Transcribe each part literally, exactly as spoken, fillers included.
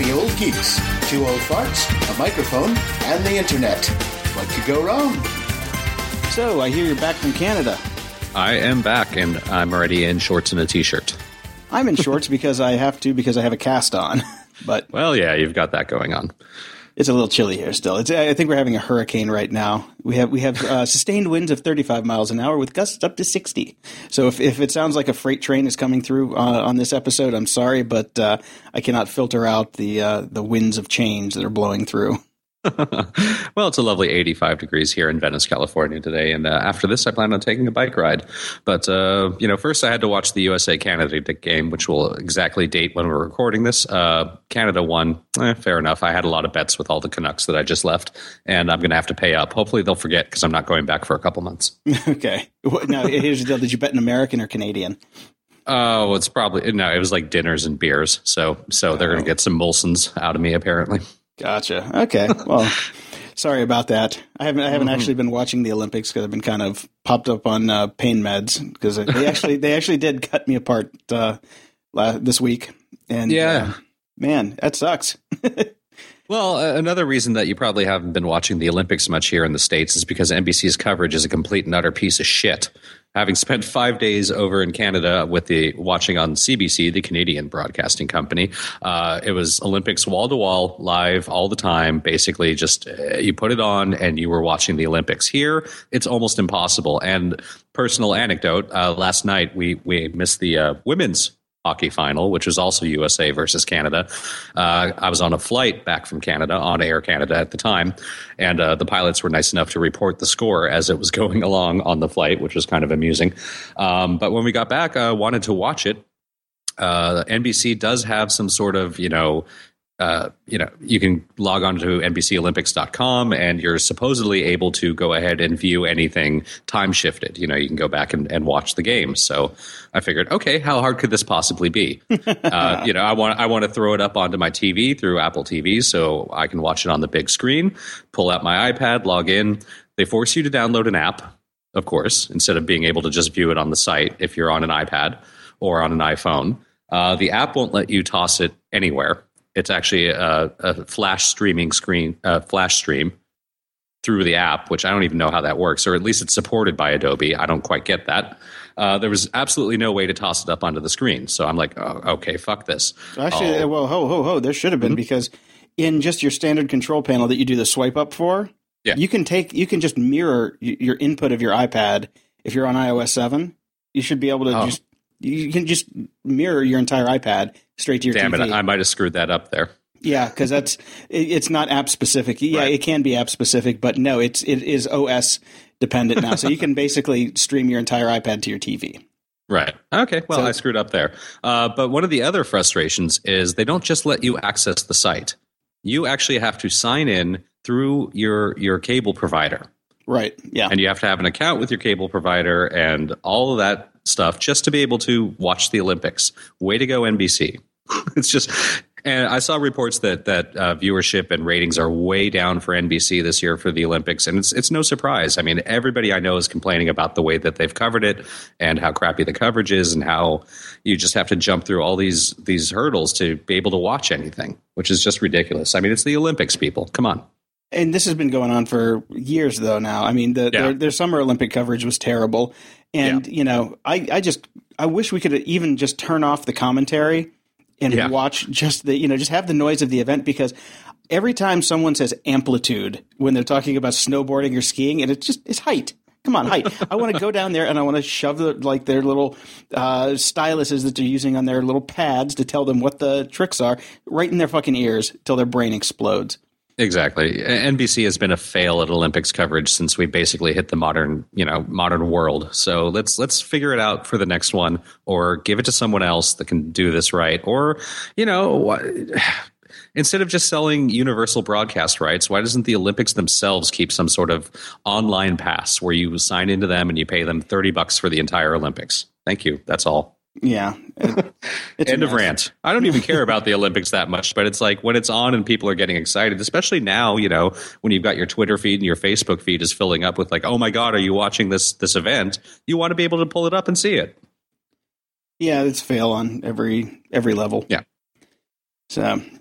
Grumpy old geeks, two old farts, a microphone, and the internet. What could go wrong? So, I hear you're back from Canada. I am back, and I'm already in shorts and a t-shirt. I'm in shorts because I have to, because I have a cast on. But well, yeah, you've got that going on. It's a little chilly here still. It's, I think we're having a hurricane right now. We have we have uh, sustained winds of thirty-five miles an hour with gusts up to sixty. So if, if it sounds like a freight train is coming through uh, on this episode, I'm sorry, but uh, I cannot filter out the uh, the winds of change that are blowing through. Well, it's a lovely eighty-five degrees here in Venice, California today, and uh, after this, I plan on taking a bike ride. But uh, you know, first I had to watch the U S A Canada game, which will exactly date when we're recording this. Uh, Canada won. Eh, fair enough. I had a lot of bets with all the Canucks that I just left, and I'm going to have to pay up. Hopefully, they'll forget because I'm not going back for a couple months. Okay. Now, here's the deal: did you bet an American or Canadian? Oh, it's probably no. It was like dinners and beers. So, so they're oh. going to get some Molsons out of me, apparently. Gotcha. Okay. Well, sorry about that. I haven't I haven't mm-hmm. actually been watching the Olympics because I've been kind of popped up on uh, pain meds because they actually they actually did cut me apart uh, this week. And yeah, uh, man, that sucks. Well, uh, another reason that you probably haven't been watching the Olympics much here in the States is because N B C's coverage is a complete and utter piece of shit. Having spent five days over in Canada with the watching on C B C, the Canadian broadcasting company, uh, it was Olympics wall to wall, live all the time. Basically, just uh, you put it on and you were watching the Olympics. Here, it's almost impossible. And personal anecdote: uh, last night we we missed the uh, women's hockey final, which was also U S A versus Canada. Uh, I was on a flight back from Canada on Air Canada at the time, and uh, the pilots were nice enough to report the score as it was going along on the flight, which was kind of amusing. Um, but when we got back, I uh, wanted to watch it. Uh, N B C does have some sort of, you know, Uh, you know, you can log on to N B C Olympics dot com and you're supposedly able to go ahead and view anything time shifted. You know, you can go back and, and watch the game. So I figured, okay, how hard could this possibly be? uh, you know, I want I want to throw it up onto my T V through Apple T V so I can watch it on the big screen, pull out my iPad, log in. They force you to download an app, of course, instead of being able to just view it on the site if you're on an iPad or on an iPhone. Uh, the app won't let you toss it anywhere. It's actually a, a flash streaming screen, uh, flash stream through the app, which I don't even know how that works, or at least it's supported by Adobe. I don't quite get that. Uh, there was absolutely no way to toss it up onto the screen. So I'm like, oh, okay, fuck this. Actually, oh. well, ho, ho, ho, there should have been, mm-hmm. because in just your standard control panel that you do the swipe up for, yeah. you can take, you can just mirror your input of your iPad. If you're on i O S seven, you should be able to oh. just, you can just mirror your entire iPad straight to your Damn T V. Damn it, I might have screwed that up there. Yeah, because that's it, it's not app specific. Yeah, right. It can be app specific, but no, it's it is O S dependent now. So you can basically stream your entire iPad to your T V. Right. Okay. Well, so, I screwed up there. Uh, but one of the other frustrations is they don't just let you access the site. You actually have to sign in through your your cable provider. Right. Yeah. And you have to have an account with your cable provider and all of that stuff just to be able to watch the Olympics. Way to go, N B C. It's just, and I saw reports that that uh, viewership and ratings are way down for N B C this year for the Olympics, and it's it's no surprise. I mean, everybody I know is complaining about the way that they've covered it and how crappy the coverage is, and how you just have to jump through all these these hurdles to be able to watch anything, which is just ridiculous. I mean, it's the Olympics, people. Come on. And this has been going on for years, though. Now, I mean, the, yeah. their, their Summer Olympic coverage was terrible, and yeah. you know, I, I just I wish we could even just turn off the commentary and yeah. watch just the you know just have the noise of the event, because every time someone says amplitude when they're talking about snowboarding or skiing, and it's just it's height. Come on, height. I want to go down there and I want to shove the, like their little uh, styluses that they're using on their little pads to tell them what the tricks are right in their fucking ears till their brain explodes. Exactly. N B C has been a fail at Olympics coverage since we basically hit the modern, you know, modern world. So let's let's figure it out for the next one, or give it to someone else that can do this right. Or, you know, instead of just selling universal broadcast rights, why doesn't the Olympics themselves keep some sort of online pass where you sign into them and you pay them thirty bucks for the entire Olympics? Thank you. That's all. Yeah. It's End of rant. I don't even care about the Olympics that much, but it's like when it's on and people are getting excited, especially now, you know, when you've got your Twitter feed and your Facebook feed is filling up with like, oh my God, are you watching this this event? You want to be able to pull it up and see it. Yeah, it's fail on every every level. Yeah. So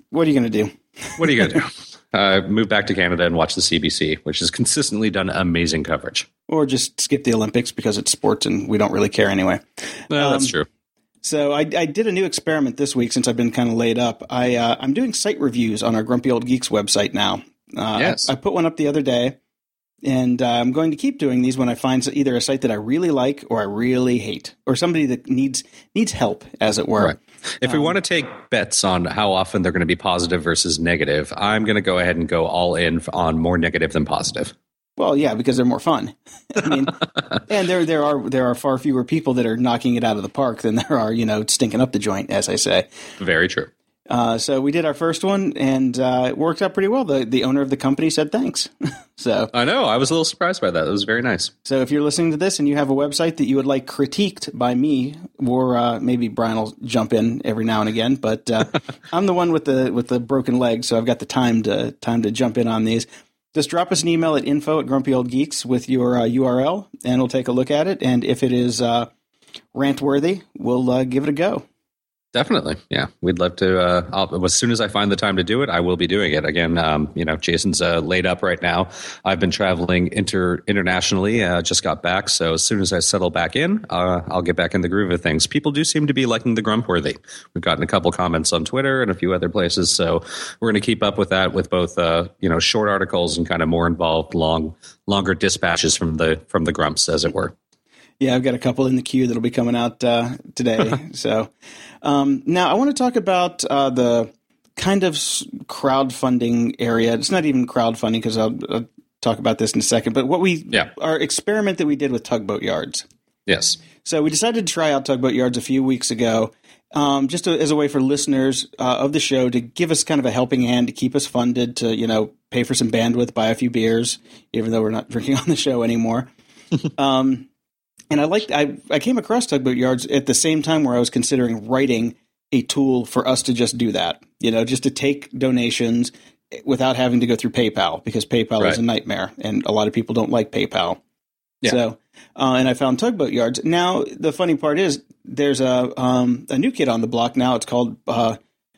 what are you going to do? What are you going to do? Uh, move back to Canada and watch the C B C, which has consistently done amazing coverage. Or just skip the Olympics because it's sports and we don't really care anyway. Well, um, that's true. So I, I did a new experiment this week since I've been kind of laid up. I, uh, I'm doing site reviews on our Grumpy Old Geeks website now. Uh, yes. I, I put one up the other day, and uh, I'm going to keep doing these when I find either a site that I really like or I really hate, or somebody that needs needs help, as it were. Right. If we um, want to take bets on how often they're going to be positive versus negative, I'm going to go ahead and go all in on more negative than positive. Well, yeah, because they're more fun. I mean, and there there are there are far fewer people that are knocking it out of the park than there are, you know, stinking up the joint, as I say. Very true. Uh, so we did our first one, and uh, it worked out pretty well. The the owner of the company said thanks. So I know. I was a little surprised by that. It was very nice. So if you're listening to this and you have a website that you would like critiqued by me, or uh, maybe Brian will jump in every now and again, but uh, I'm the one with the with the broken leg, so I've got the time to time to jump in on these. Just drop us an email at info at Grumpy Old Geeks with your uh, U R L, and we'll take a look at it. And if it is uh, rant-worthy, we'll uh, give it a go. Definitely. Yeah. We'd love to. Uh, I'll, as soon as I find the time to do it, I will be doing it. Again, um, you know, Jason's uh, laid up right now. I've been traveling inter internationally, uh, just got back. So as soon as I settle back in, uh, I'll get back in the groove of things. People do seem to be liking the Grumpworthy. We've gotten a couple comments on Twitter and a few other places. So we're going to keep up with that with both, uh, you know, short articles and kind of more involved, long, longer dispatches from the from the Grumps, as it were. Yeah, I've got a couple in the queue that'll be coming out uh, today. so um, now I want to talk about uh, the kind of crowdfunding area. It's not even crowdfunding because I'll, I'll talk about this in a second. But what we yeah. our experiment that we did with Tugboat Yards. Yes. So we decided to try out Tugboat Yards a few weeks ago, um, just to, as a way for listeners uh, of the show to give us kind of a helping hand to keep us funded to, you know, pay for some bandwidth, buy a few beers, even though we're not drinking on the show anymore. um, And I liked I, I came across Tugboat Yards at the same time where I was considering writing a tool for us to just do that, you know, just to take donations without having to go through PayPal, because PayPal right. is a nightmare and a lot of people don't like PayPal. Yeah. So, uh, and I found Tugboat Yards. Now, the funny part is there's a um, a new kid on the block now. It's called uh,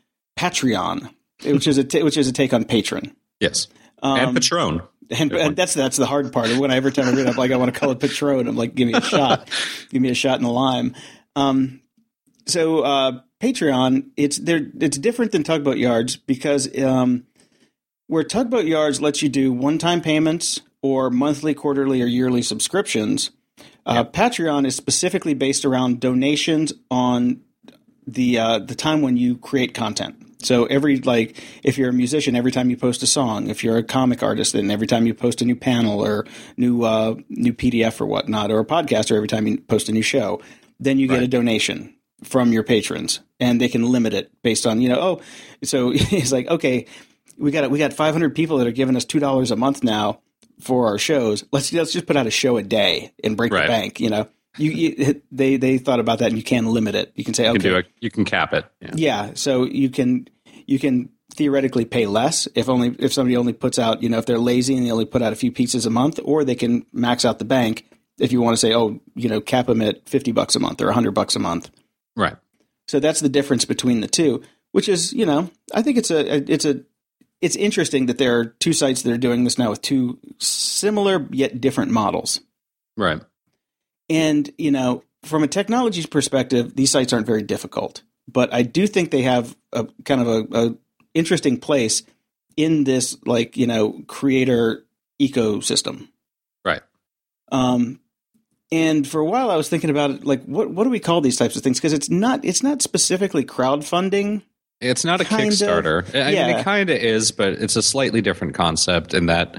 Patreon, which is a t- which is a take on Patron. Yes, um, and Patron. And, and that's that's the hard part. When I, every time I read, I'm like, I want to call it Patron. I'm like, give me a shot, give me a shot in the lime. Um, so uh, Patreon, it's there. It's different than Tugboat Yards because um, where Tugboat Yards lets you do one-time payments or monthly, quarterly, or yearly subscriptions, uh, yep. Patreon is specifically based around donations on the uh, the time when you create content. So every, like, if you're a musician, every time you post a song, if you're a comic artist, then every time you post a new panel or new uh, new P D F or whatnot, or a podcaster, every time you post a new show, then you get right. a donation from your patrons, and they can limit it based on, you know, oh, so it's like, okay, we got we got five hundred people that are giving us two dollars a month now for our shows. Let's let's just put out a show a day and break right. the bank, you know. You, you they they thought about that, and you can limit it. You can say, okay, you can, do it. You can cap it. Yeah. yeah, so you can you can theoretically pay less if only if somebody only puts out, you know, if they're lazy and they only put out a few pieces a month, or they can max out the bank if you want to say, oh, you know, cap them at fifty bucks a month or a hundred bucks a month. Right. So that's the difference between the two, which is, you know, I think it's a it's a it's interesting that there are two sites that are doing this now with two similar yet different models. Right. And, you know, from a technology perspective, these sites aren't very difficult, but I do think they have a kind of a, a interesting place in this, like, you know, creator ecosystem. Right. Um, and for a while I was thinking about it, like, what, what do we call these types of things? Because it's not, it's not specifically crowdfunding. It's not a Kickstarter. Of, I yeah. mean, it kind of is, but it's a slightly different concept in that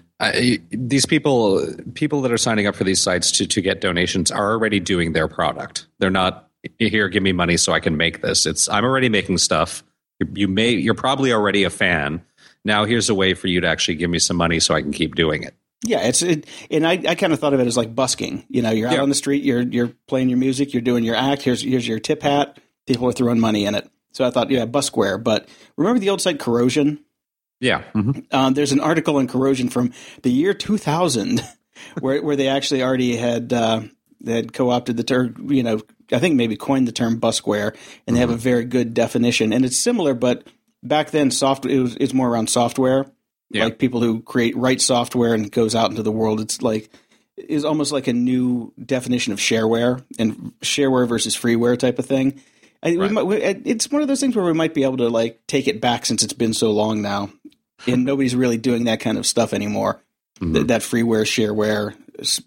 I, these people, people that are signing up for these sites to, to get donations are already doing their product. They're not here, give me money so I can make this. It's I'm already making stuff. You, you may, you're probably already a fan. Now here's a way for you to actually give me some money so I can keep doing it. Yeah, it's it, and I, I kind of thought of it as like busking. You know, you're out yeah. on the street, you're you're playing your music, you're doing your act. Here's here's your tip hat. People are throwing money in it. So I thought, yeah, buskware. But remember the old site Corrosion? Yeah. Mm-hmm. Um, there's an article on Corrosion from the year two thousand where where they actually already had uh, they had co-opted the term, you know, I think maybe coined the term buskware, and they mm-hmm. have a very good definition. And it's similar, but back then, soft it was it's more around software, yeah. like people who create write software and goes out into the world. It's like is almost like a new definition of shareware and shareware versus freeware type of thing. I, right. we might, we, it's one of those things where we might be able to like take it back since it's been so long now, and nobody's really doing that kind of stuff anymore. Mm-hmm. Th- that freeware, shareware,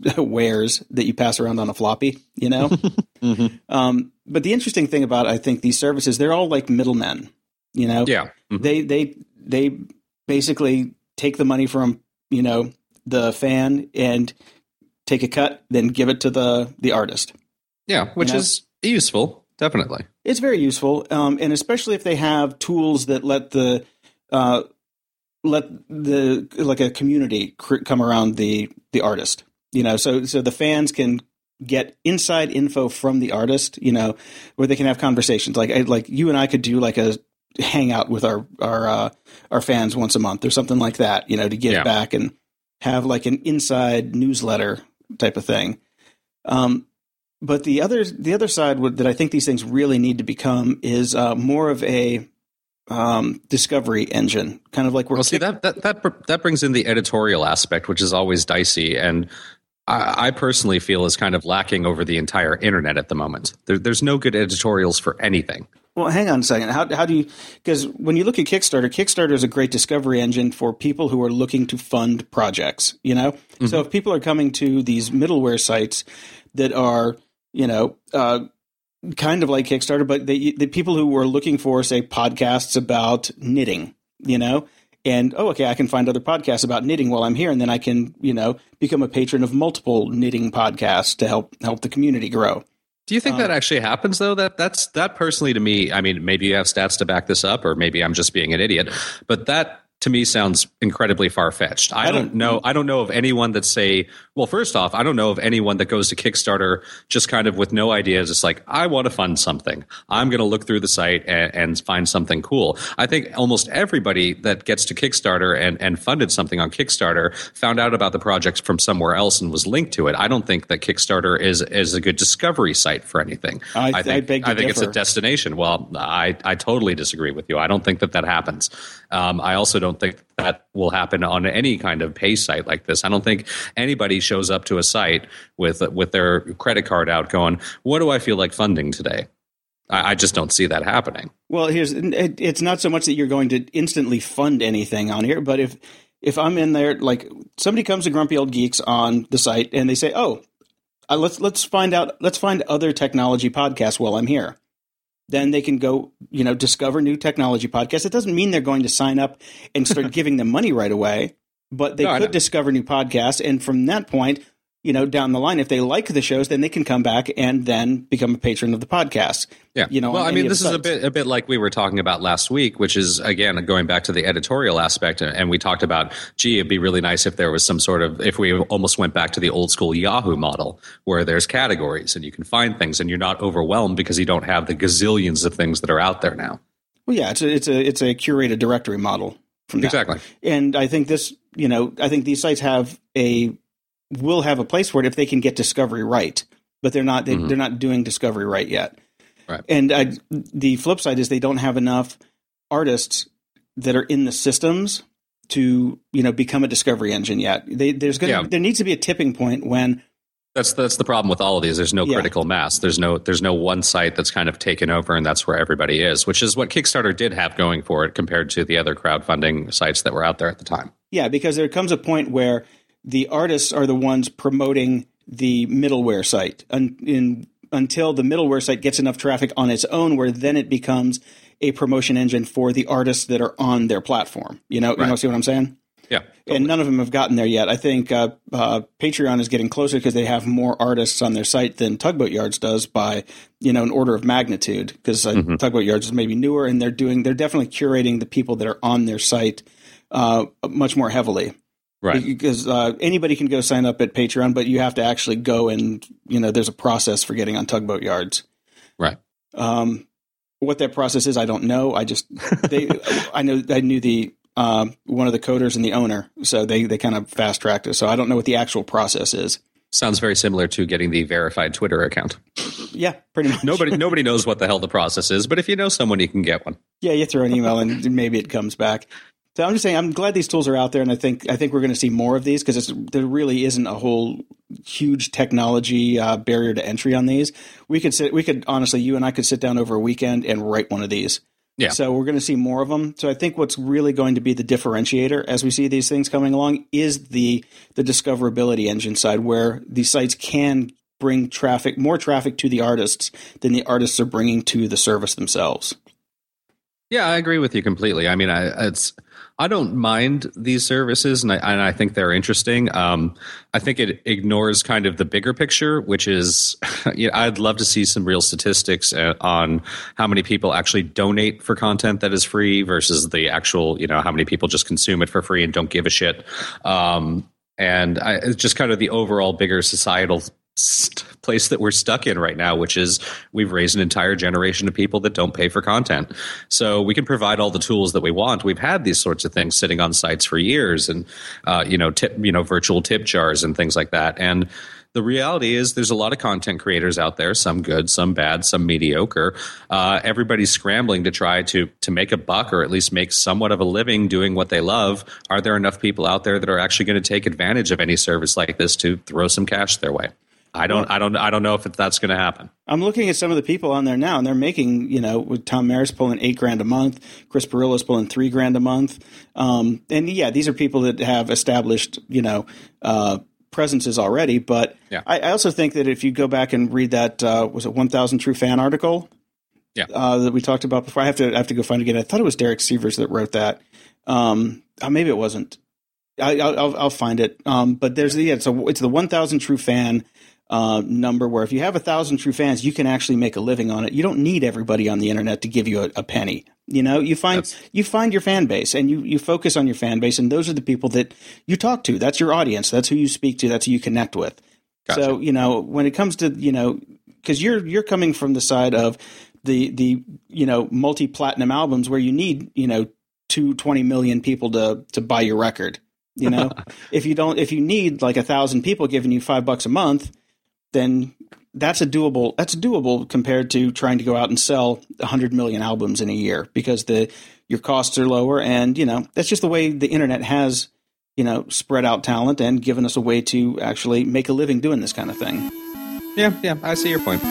wares that you pass around on a floppy, you know. mm-hmm. um, but the interesting thing about I think these services, they're all like middlemen. You know, yeah, mm-hmm. they they they basically take the money from you know the fan and take a cut, then give it to the the artist. Yeah, which you know? is useful. Definitely. It's very useful, um, and especially if they have tools that let the uh, let the like a community cr- come around the the artist. You know, so so the fans can get inside info from the artist. You know, where they can have conversations. Like like you and I could do like a hangout with our our uh, our fans once a month or something like that. You know, to give yeah. back and have like an inside newsletter type of thing. Um, But the other the other side would, that I think these things really need to become is uh, more of a um, discovery engine, kind of like we're. Well, see that that that that brings in the editorial aspect, which is always dicey, and I, I personally feel is kind of lacking over the entire internet at the moment. There, there's no good editorials for anything. Well, hang on a second. How how do you? Because when you look at Kickstarter, Kickstarter is a great discovery engine for people who are looking to fund projects. You know, mm-hmm. so if people are coming to these middleware sites that are you know, uh, kind of like Kickstarter, but the, the people who were looking for, say, podcasts about knitting, you know, and, oh, okay, I can find other podcasts about knitting while I'm here. And then I can, you know, become a patron of multiple knitting podcasts to help help the community grow. Do you think um, that actually happens, though? That that's that personally to me, I mean, maybe you have stats to back this up, or maybe I'm just being an idiot, but that to me sounds incredibly far-fetched. I, I don't, don't know. I don't know of anyone that say, well, first off, I don't know of anyone that goes to Kickstarter just kind of with no ideas. It's like, I want to fund something. I'm going to look through the site and, and find something cool. I think almost everybody that gets to Kickstarter and, and funded something on Kickstarter found out about the project from somewhere else and was linked to it. I don't think that Kickstarter is, is a good discovery site for anything. I, I think, I, beg to I think differ. It's a destination. Well, I, I totally disagree with you. I don't think that that happens. Um, I also don't think that will happen on any kind of pay site like this. I don't think anybody shows up to a site with with their credit card out going, what do I feel like funding today? I, I just don't see that happening. Well, here's it, it's not so much that you're going to instantly fund anything on here, but if if I'm in there, like somebody comes to Grumpy Old Geeks on the site and they say, oh, uh, let's let's find out, let's find other technology podcasts while I'm here. Then they can go, you know, discover new technology podcasts. It doesn't mean they're going to sign up and start giving them money right away, but they no, could discover new podcasts. And from that point, you know, down the line, if they like the shows, then they can come back and then become a patron of the podcast. Yeah. You know, well, I mean, this is a bit a bit like we were talking about last week, which is, again, going back to the editorial aspect. And we talked about, gee, it'd be really nice if there was some sort of, if we almost went back to the old school Yahoo model where there's categories and you can find things and you're not overwhelmed because you don't have the gazillions of things that are out there now. Well, yeah, it's a, it's a, it's a curated directory model from that. Exactly. And I think this, you know, I think these sites have a, will have a place for it if they can get discovery right, but they're not, they, mm-hmm. they're not doing discovery right yet. Right. And I, the flip side is they don't have enough artists that are in the systems to, you know, become a discovery engine yet. They, there's going to, yeah. there needs to be a tipping point when that's, that's the problem with all of these. There's no yeah. critical mass. There's no, there's no one site that's kind of taken over and that's where everybody is, which is what Kickstarter did have going for it compared to the other crowdfunding sites that were out there at the time. Yeah. Because there comes a point where the artists are the ones promoting the middleware site un, in, until the middleware site gets enough traffic on its own, where then it becomes a promotion engine for the artists that are on their platform. You know, right. you know, see what I'm saying? Yeah. Totally. And none of them have gotten there yet. I think uh, uh, Patreon is getting closer because they have more artists on their site than Tugboat Yards does by, you know, an order of magnitude, because uh, mm-hmm. Tugboat Yards is maybe newer and they're doing, they're definitely curating the people that are on their site uh, much more heavily. Right. Because uh, anybody can go sign up at Patreon, but you have to actually go and, you know, there's a process for getting on Tugboat Yards. Right. Um, what that process is, I don't know. I just, they, I know, I knew the, uh, one of the coders and the owner, so they, they kind of fast tracked it. So I don't know what the actual process is. Sounds very similar to getting the verified Twitter account. Yeah, pretty much. Nobody nobody knows what the hell the process is, but if you know someone, you can get one. Yeah, you throw an email and maybe it comes back. So I'm just saying, I'm glad these tools are out there, and I think I think we're going to see more of these because there really isn't a whole huge technology uh, barrier to entry on these. We could sit, we could honestly, you and I could sit down over a weekend and write one of these. Yeah. So we're going to see more of them. So I think what's really going to be the differentiator as we see these things coming along is the the discoverability engine side, where these sites can bring traffic, more traffic to the artists than the artists are bringing to the service themselves. Yeah, I agree with you completely. I mean, I, it's I don't mind these services, and I, and I think they're interesting. Um, I think it ignores kind of the bigger picture, which is, you know, I'd love to see some real statistics on how many people actually donate for content that is free versus the actual, you know, how many people just consume it for free and don't give a shit. Um, and I, it's just kind of the overall bigger societal st- place that we're stuck in right now, which is we've raised an entire generation of people that don't pay for content. So we can provide all the tools that we want. We've had these sorts of things sitting on sites for years, and uh, you know, tip, you know, virtual tip jars and things like that. And the reality is there's a lot of content creators out there, some good, some bad, some mediocre. Uh, everybody's scrambling to try to to make a buck, or at least make somewhat of a living doing what they love. Are there enough people out there that are actually going to take advantage of any service like this to throw some cash their way? I don't, I don't, I don't know if that's going to happen. I'm looking at some of the people on there now, and they're making, you know, with Tom Maris pulling eight grand a month, Chris Pirillo's pulling three grand a month, um, and yeah, these are people that have established, you know, uh, presences already. But yeah. I, I also think that if you go back and read that, uh, was it one thousand True Fan article? Yeah, uh, that we talked about before. I have to, I have to go find it again. I thought it was Derek Sievers that wrote that. Um, oh, maybe it wasn't. I, I'll, I'll find it. Um, but there's the, yeah, it's a, it's the one thousand True Fan Uh, number where if you have a thousand true fans, you can actually make a living on it. You don't need everybody on the internet to give you a, a penny. You know, you find That's... you find your fan base, and you, you focus on your fan base, and those are the people that you talk to. That's your audience. That's who you speak to. That's who you connect with. Gotcha. So, you know, when it comes to, you know, because you're you're coming from the side of the the you know multi-platinum albums where you need, you know, two twenty million people to to buy your record. You know, if you don't, if you need like a thousand people giving you five bucks a month, then that's a doable that's doable compared to trying to go out and sell one hundred million albums in a year, because the your costs are lower, and you know that's just the way the internet has, you know, spread out talent and given us a way to actually make a living doing this kind of thing. Yeah, yeah, I see your point.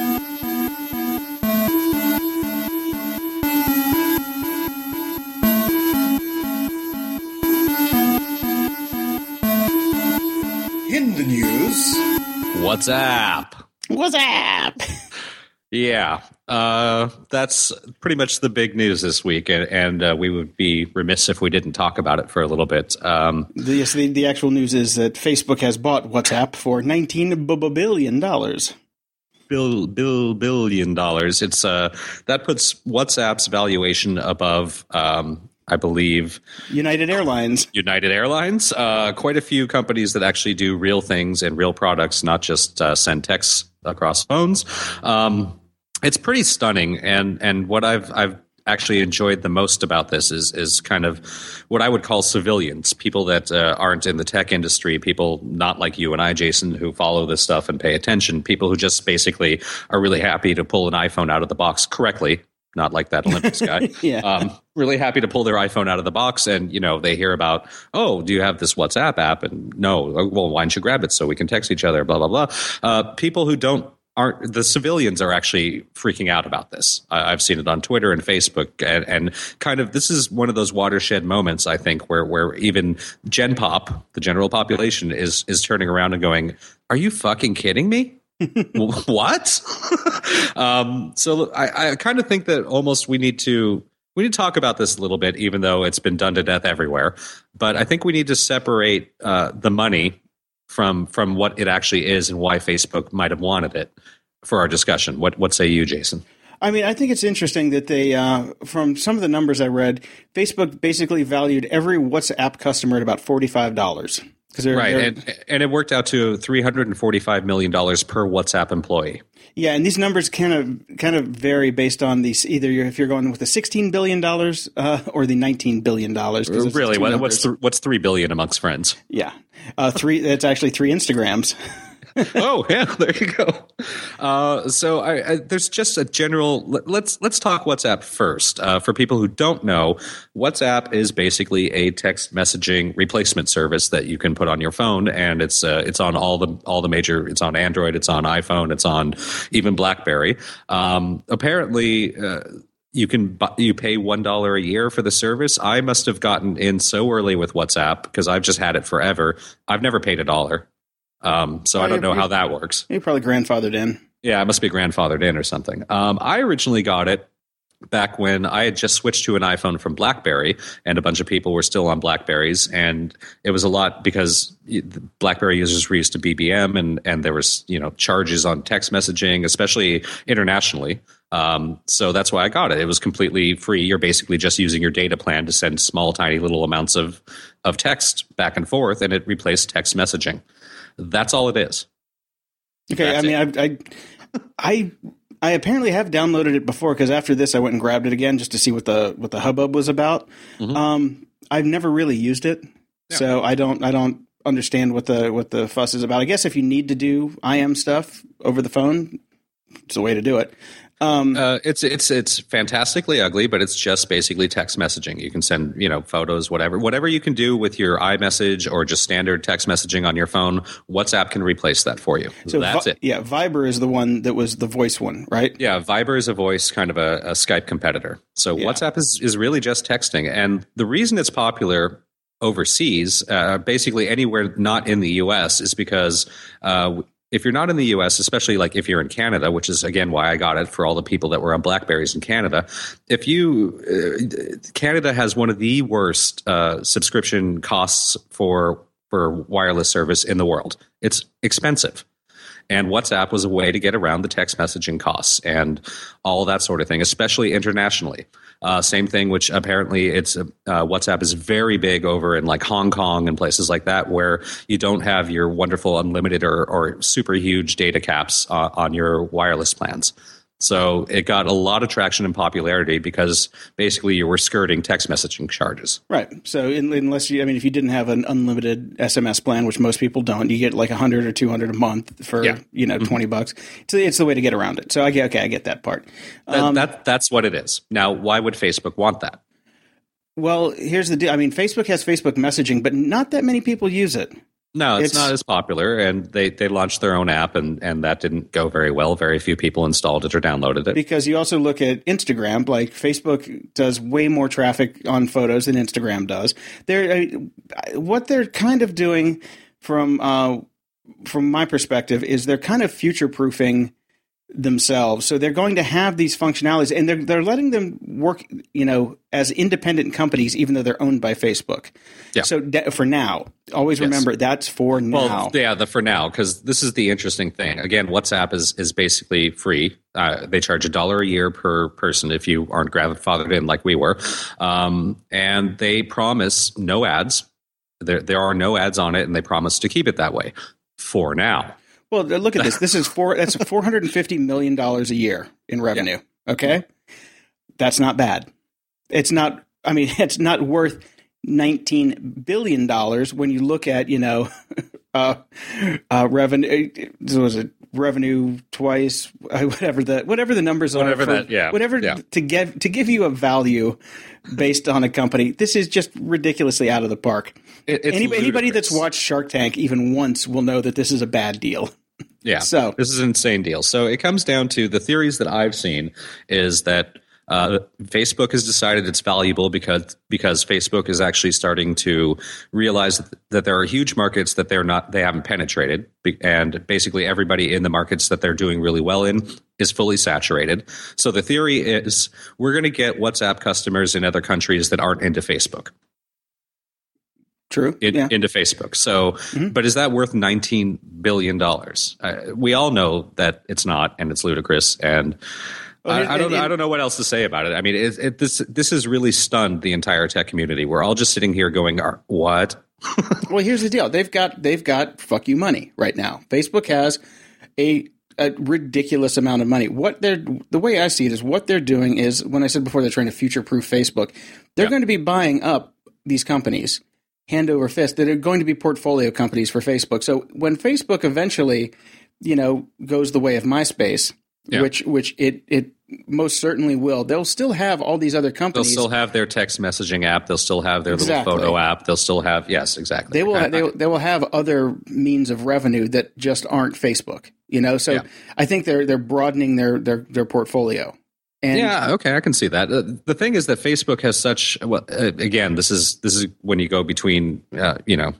In the news, WhatsApp. WhatsApp. Yeah, uh, that's pretty much the big news this week, and, and uh, we would be remiss if we didn't talk about it for a little bit. Um, the, yes, the, the actual news is that Facebook has bought WhatsApp for nineteen billion dollars. Bill, bill, billion dollars. It's uh, that puts WhatsApp's valuation above. Um, I believe United Airlines. United Airlines. Uh, quite a few companies that actually do real things and real products, not just uh, send texts across phones. Um, it's pretty stunning, and and what I've I've actually enjoyed the most about this is is kind of what I would call civilians, people that uh, aren't in the tech industry, people not like you and I, Jason, who follow this stuff and pay attention, people who just basically are really happy to pull an iPhone out of the box correctly. Not like that Olympics guy. yeah. Um, really happy to pull their iPhone out of the box, and you know they hear about, oh, do you have this WhatsApp app? And no, well, why don't you grab it so we can text each other? Blah blah blah. Uh, people who don't aren't the civilians are actually freaking out about this. I, I've seen it on Twitter and Facebook, and, and kind of this is one of those watershed moments, I think, where where even Gen Pop, the general population, is is turning around and going, "Are you fucking kidding me?" What? um, so I, I kind of think that almost we need to we need to talk about this a little bit, even though it's been done to death everywhere. But I think we need to separate uh, the money from from what it actually is and why Facebook might have wanted it for our discussion. What what say you, Jason? I mean, I think it's interesting that they, uh, from some of the numbers I read, Facebook basically valued every WhatsApp customer at about forty-five dollars. They're, right, they're, and, and it worked out to three hundred forty-five million dollars per WhatsApp employee. Yeah, and these numbers kind of kind of vary based on these. Either you're, if you're going with the sixteen billion dollars uh, or the nineteen billion dollars. Really, what, what's th- what's three billion amongst friends? Yeah, uh, three. That's actually three Instagrams. Oh, yeah, there you go. Uh, so I, I, there's just a general. Let, let's let's talk WhatsApp first. Uh, for people who don't know, WhatsApp is basically a text messaging replacement service that you can put on your phone, and it's uh, it's on all the all the major. It's on Android, it's on iPhone, it's on even BlackBerry. Um, apparently. Uh, You can you pay one dollar a year for the service. I must have gotten in so early with WhatsApp because I've just had it forever. I've never paid a dollar, um, so oh, I don't know how that works. You're probably grandfathered in. Yeah, I must be grandfathered in or something. Um, I originally got it back when I had just switched to an iPhone from BlackBerry, and a bunch of people were still on BlackBerries, and it was a lot because BlackBerry users were used to B B M, and and there was you know charges on text messaging, especially internationally. Um, so that's why I got it. It was completely free. You're basically just using your data plan to send small, tiny little amounts of, of text back and forth, and it replaced text messaging. That's all it is. Okay. That's I mean, I, I, I, I apparently have downloaded it before because after this I went and grabbed it again just to see what the, what the hubbub was about. Mm-hmm. Um, I've never really used it. Yeah. So I don't, I don't understand what the, what the fuss is about. I guess if you need to do I M stuff over the phone, it's a way to do it. Um, uh, it's it's it's fantastically ugly, but it's just basically text messaging. You can send you know photos, whatever whatever you can do with your iMessage or just standard text messaging on your phone. WhatsApp can replace that for you. So that's Vi- it. Yeah, Viber is the one that was the voice one, right? Yeah, Viber is a voice kind of a, a Skype competitor. So yeah. WhatsApp is is really just texting, and the reason it's popular overseas, uh, basically anywhere not in the U S, is because. Uh, If you're not in the U S, especially like if you're in Canada, which is, again, why I got it for all the people that were on BlackBerries in Canada, if you uh, Canada has one of the worst uh, subscription costs for for wireless service in the world. It's expensive. And WhatsApp was a way to get around the text messaging costs and all that sort of thing, especially internationally. Uh, same thing, which apparently it's uh, WhatsApp is very big over in like Hong Kong and places like that, where you don't have your wonderful unlimited or, or super huge data caps uh, on your wireless plans. So it got a lot of traction and popularity because basically you were skirting text messaging charges. Right. So in, unless you, I mean, if you didn't have an unlimited S M S plan, which most people don't, you get like one hundred or two hundred a month for, yeah. you know, mm-hmm. twenty bucks. So it's the way to get around it. So I get, okay, I get that part. Um, that, that That's what it is. Now, why would Facebook want that? Well, here's the deal. I mean, Facebook has Facebook messaging, but not that many people use it. No, it's, it's not as popular, and they, they launched their own app, and, and that didn't go very well. Very few people installed it or downloaded it. Because you also look at Instagram, like Facebook does way more traffic on photos than Instagram does. They're uh, what they're kind of doing from uh, from my perspective is they're kind of future-proofing themselves. So they're going to have these functionalities, and they're they're letting them work, you know, as independent companies, even though they're owned by Facebook. Yeah. So de- for now, always remember yes. that's for now. Well, yeah, the for now, because this is the interesting thing. Again, WhatsApp is is basically free. Uh, they charge a dollar a year per person if you aren't grandfathered in like we were, um, and they promise no ads. There there are no ads on it, and they promise to keep it that way for now. Well, look at this. This is four. That's four hundred and fifty million dollars a year in revenue. Yeah. Okay, that's not bad. It's not. I mean, it's not worth nineteen billion dollars when you look at you know, uh, uh, revenue. Was it revenue twice? Whatever the whatever the numbers are. Whatever for, that. Yeah. Whatever yeah. to give to give you a value based on a company. This is just ridiculously out of the park. It, anybody, anybody that's watched Shark Tank even once will know that this is a bad deal. Yeah. So this is an insane deal. So it comes down to the theories that I've seen is that uh, Facebook has decided it's valuable because because Facebook is actually starting to realize that there are huge markets that they're not they haven't penetrated, and basically everybody in the markets that they're doing really well in is fully saturated. So the theory is we're going to get WhatsApp customers in other countries that aren't into Facebook. True. In, yeah. Into Facebook. So, mm-hmm. but is that worth nineteen billion dollars? Uh, we all know that it's not, and it's ludicrous. And well, I, it, I don't, it, I don't know what else to say about it. I mean, it, it, this this has really stunned the entire tech community. We're all just sitting here going, "What?" Well, here's the deal. They've got they've got fuck you money right now. Facebook has a a ridiculous amount of money. What they're the way I see it is what they're doing is when I said before they're trying to future proof Facebook, they're yeah. going to be buying up these companies. hand over fist that are going to be portfolio companies for Facebook. So when Facebook eventually, you know, goes the way of MySpace, yeah. which which it it most certainly will, they'll still have all these other companies. They'll still have their text messaging app. They'll still have their exactly. little photo app. They'll still have yes, exactly. They will I, they, they will have other means of revenue that just aren't Facebook. You know, so yeah. I think they're they're broadening their their their portfolio. And yeah, okay, I can see that. Uh, the thing is that Facebook has such well, uh, again, this is this is when you go between uh, you know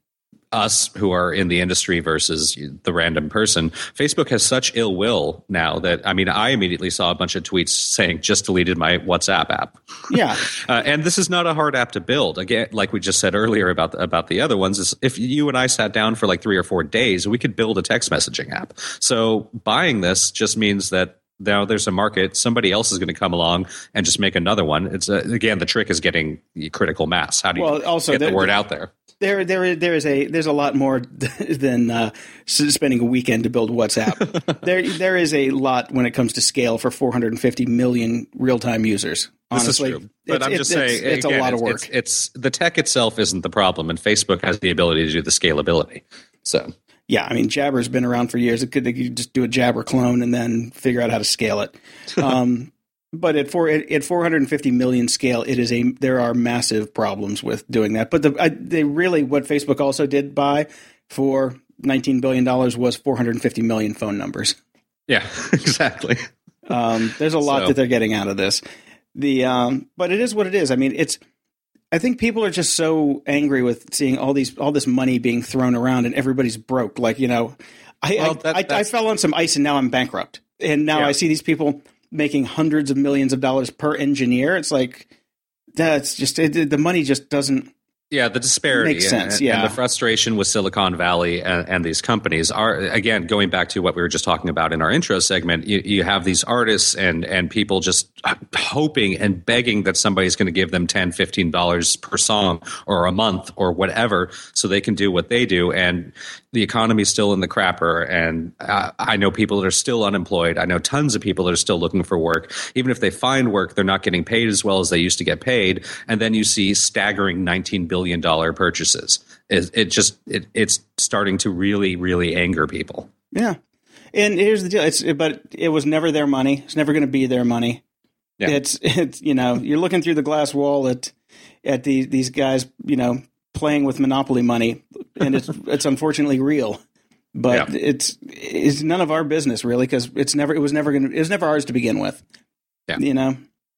us who are in the industry versus the random person. Facebook has such ill will now that I mean, I immediately saw a bunch of tweets saying just deleted my WhatsApp app. Yeah, uh, and this is not a hard app to build. Again, like we just said earlier about the, about the other ones, is if you and I sat down for like three or four days, we could build a text messaging app. So buying this just means that. Now there's a market. Somebody else is going to come along and just make another one. It's uh, again, the trick is getting critical mass. How do you well, also, get there, the word out there? There, there, there is a there's a lot more than uh, spending a weekend to build WhatsApp. there, there is a lot when it comes to scale for four hundred fifty million real time users. Honestly, this is true. But I'm just it's, saying, it's, it's again, a lot of work. It's, it's, it's the tech itself isn't the problem, and Facebook has the ability to do the scalability. So. Yeah, I mean, Jabber's been around for years. It could they could just do a Jabber clone and then figure out how to scale it. Um, but at four at four hundred fifty million scale, it is a there are massive problems with doing that. But the I, they really what Facebook also did buy for nineteen billion dollars was four hundred fifty million phone numbers. Yeah, exactly. Um, there's a lot so. that they're getting out of this. The um, but it is what it is. I mean, it's. I think people are just so angry with seeing all these all this money being thrown around and everybody's broke. Like, you know, I well, that, I, I, I fell on some ice and now I'm bankrupt. And now yeah. I see these people making hundreds of millions of dollars per engineer. It's like that's just it, the money just doesn't. Yeah, the disparity makes sense. And, yeah, and the frustration with Silicon Valley and, and these companies are, again, going back to what we were just talking about in our intro segment. You, you have these artists and and people just hoping and begging that somebody's going to give them ten dollars, fifteen dollars per song or a month or whatever, so they can do what they do. And the economy's still in the crapper. And uh, I know people that are still unemployed. I know tons of people that are still looking for work. Even if they find work, they're not getting paid as well as they used to get paid. And then you see staggering nineteen billion dollars purchases. It, it just it, it's starting to really, really anger people. Yeah. And here's the deal. It's but it was never their money. It's never going to be their money. Yeah. It's it's you know, you're looking through the glass wall at at the, these guys, you know, playing with monopoly money, and it's it's unfortunately real. But yeah. it's it's none of our business really, because it's never it was never going to it was never ours to begin with. Yeah. You know.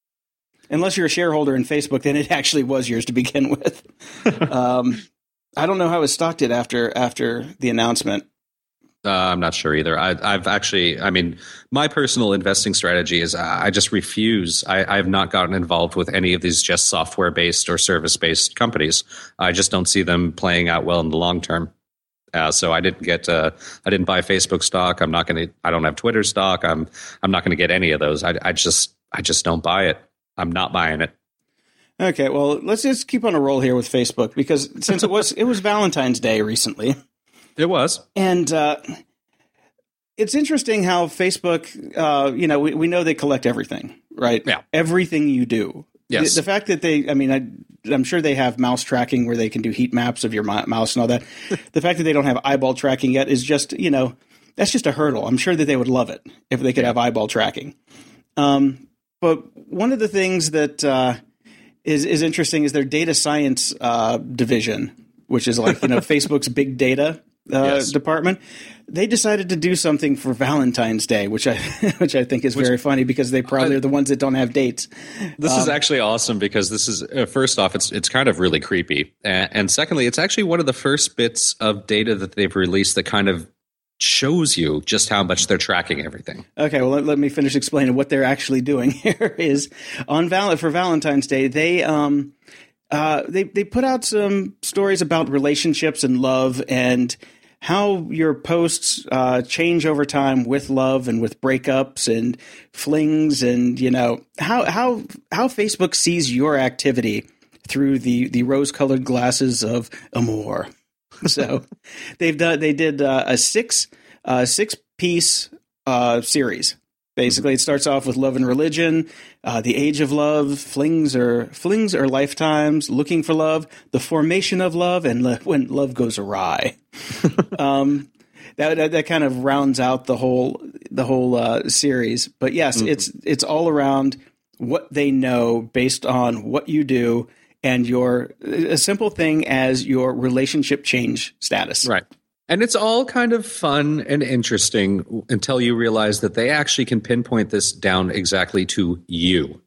Unless you're a shareholder in Facebook, then it actually was yours to begin with. um, I don't know how it stocked it after after the announcement. Uh, I'm not sure either. I, I've actually, I mean, my personal investing strategy is I just refuse. I, I have not gotten involved with any of these just software-based or service-based companies. I just don't see them playing out well in the long term. Uh, so I didn't get, uh, I didn't buy Facebook stock. I'm not going to. I don't have Twitter stock. I'm, I'm not going to get any of those. I, I just, I just don't buy it. I'm not buying it. Okay, well, let's just keep on a roll here with Facebook, because since it was it was Valentine's Day recently. It was. And uh, it's interesting how Facebook, uh, you know, we, we know they collect everything, right? Yeah. Everything you do. Yes. The, the fact that they, I mean, I, I'm sure they have mouse tracking where they can do heat maps of your mouse and all that. The fact that they don't have eyeball tracking yet is just, you know, that's just a hurdle. I'm sure that they would love it if they could have eyeball tracking. Um, but one of the things that uh, is is interesting is their data science uh, division, which is like, you know, Facebook's big data uh, yes. department. They decided to do something for Valentine's Day, which I which I think is which, very funny, because they probably uh, are the ones that don't have dates. This um, is actually awesome, because this is uh, first off, it's it's kind of really creepy, and, and secondly, it's actually one of the first bits of data that they've released that kind of shows you just how much they're tracking everything. Okay, well, let, let me finish explaining what they're actually doing here. Is on Val- for Valentine's Day, they um uh they they put out some stories about relationships and love, and how your posts uh, change over time with love and with breakups and flings, and you know how how how Facebook sees your activity through the the rose-colored glasses of amour. So they've done they did uh, a six uh, six piece uh, series Basically, it starts off with love and religion, uh, the age of love, flings or flings or lifetimes, looking for love, the formation of love, and le- when love goes awry. um, that, that that kind of rounds out the whole the whole uh, series. But yes, mm-hmm. it's it's all around what they know based on what you do and your a simple thing as your relationship change status. Right. And it's all kind of fun and interesting until you realize that they actually can pinpoint this down exactly to you.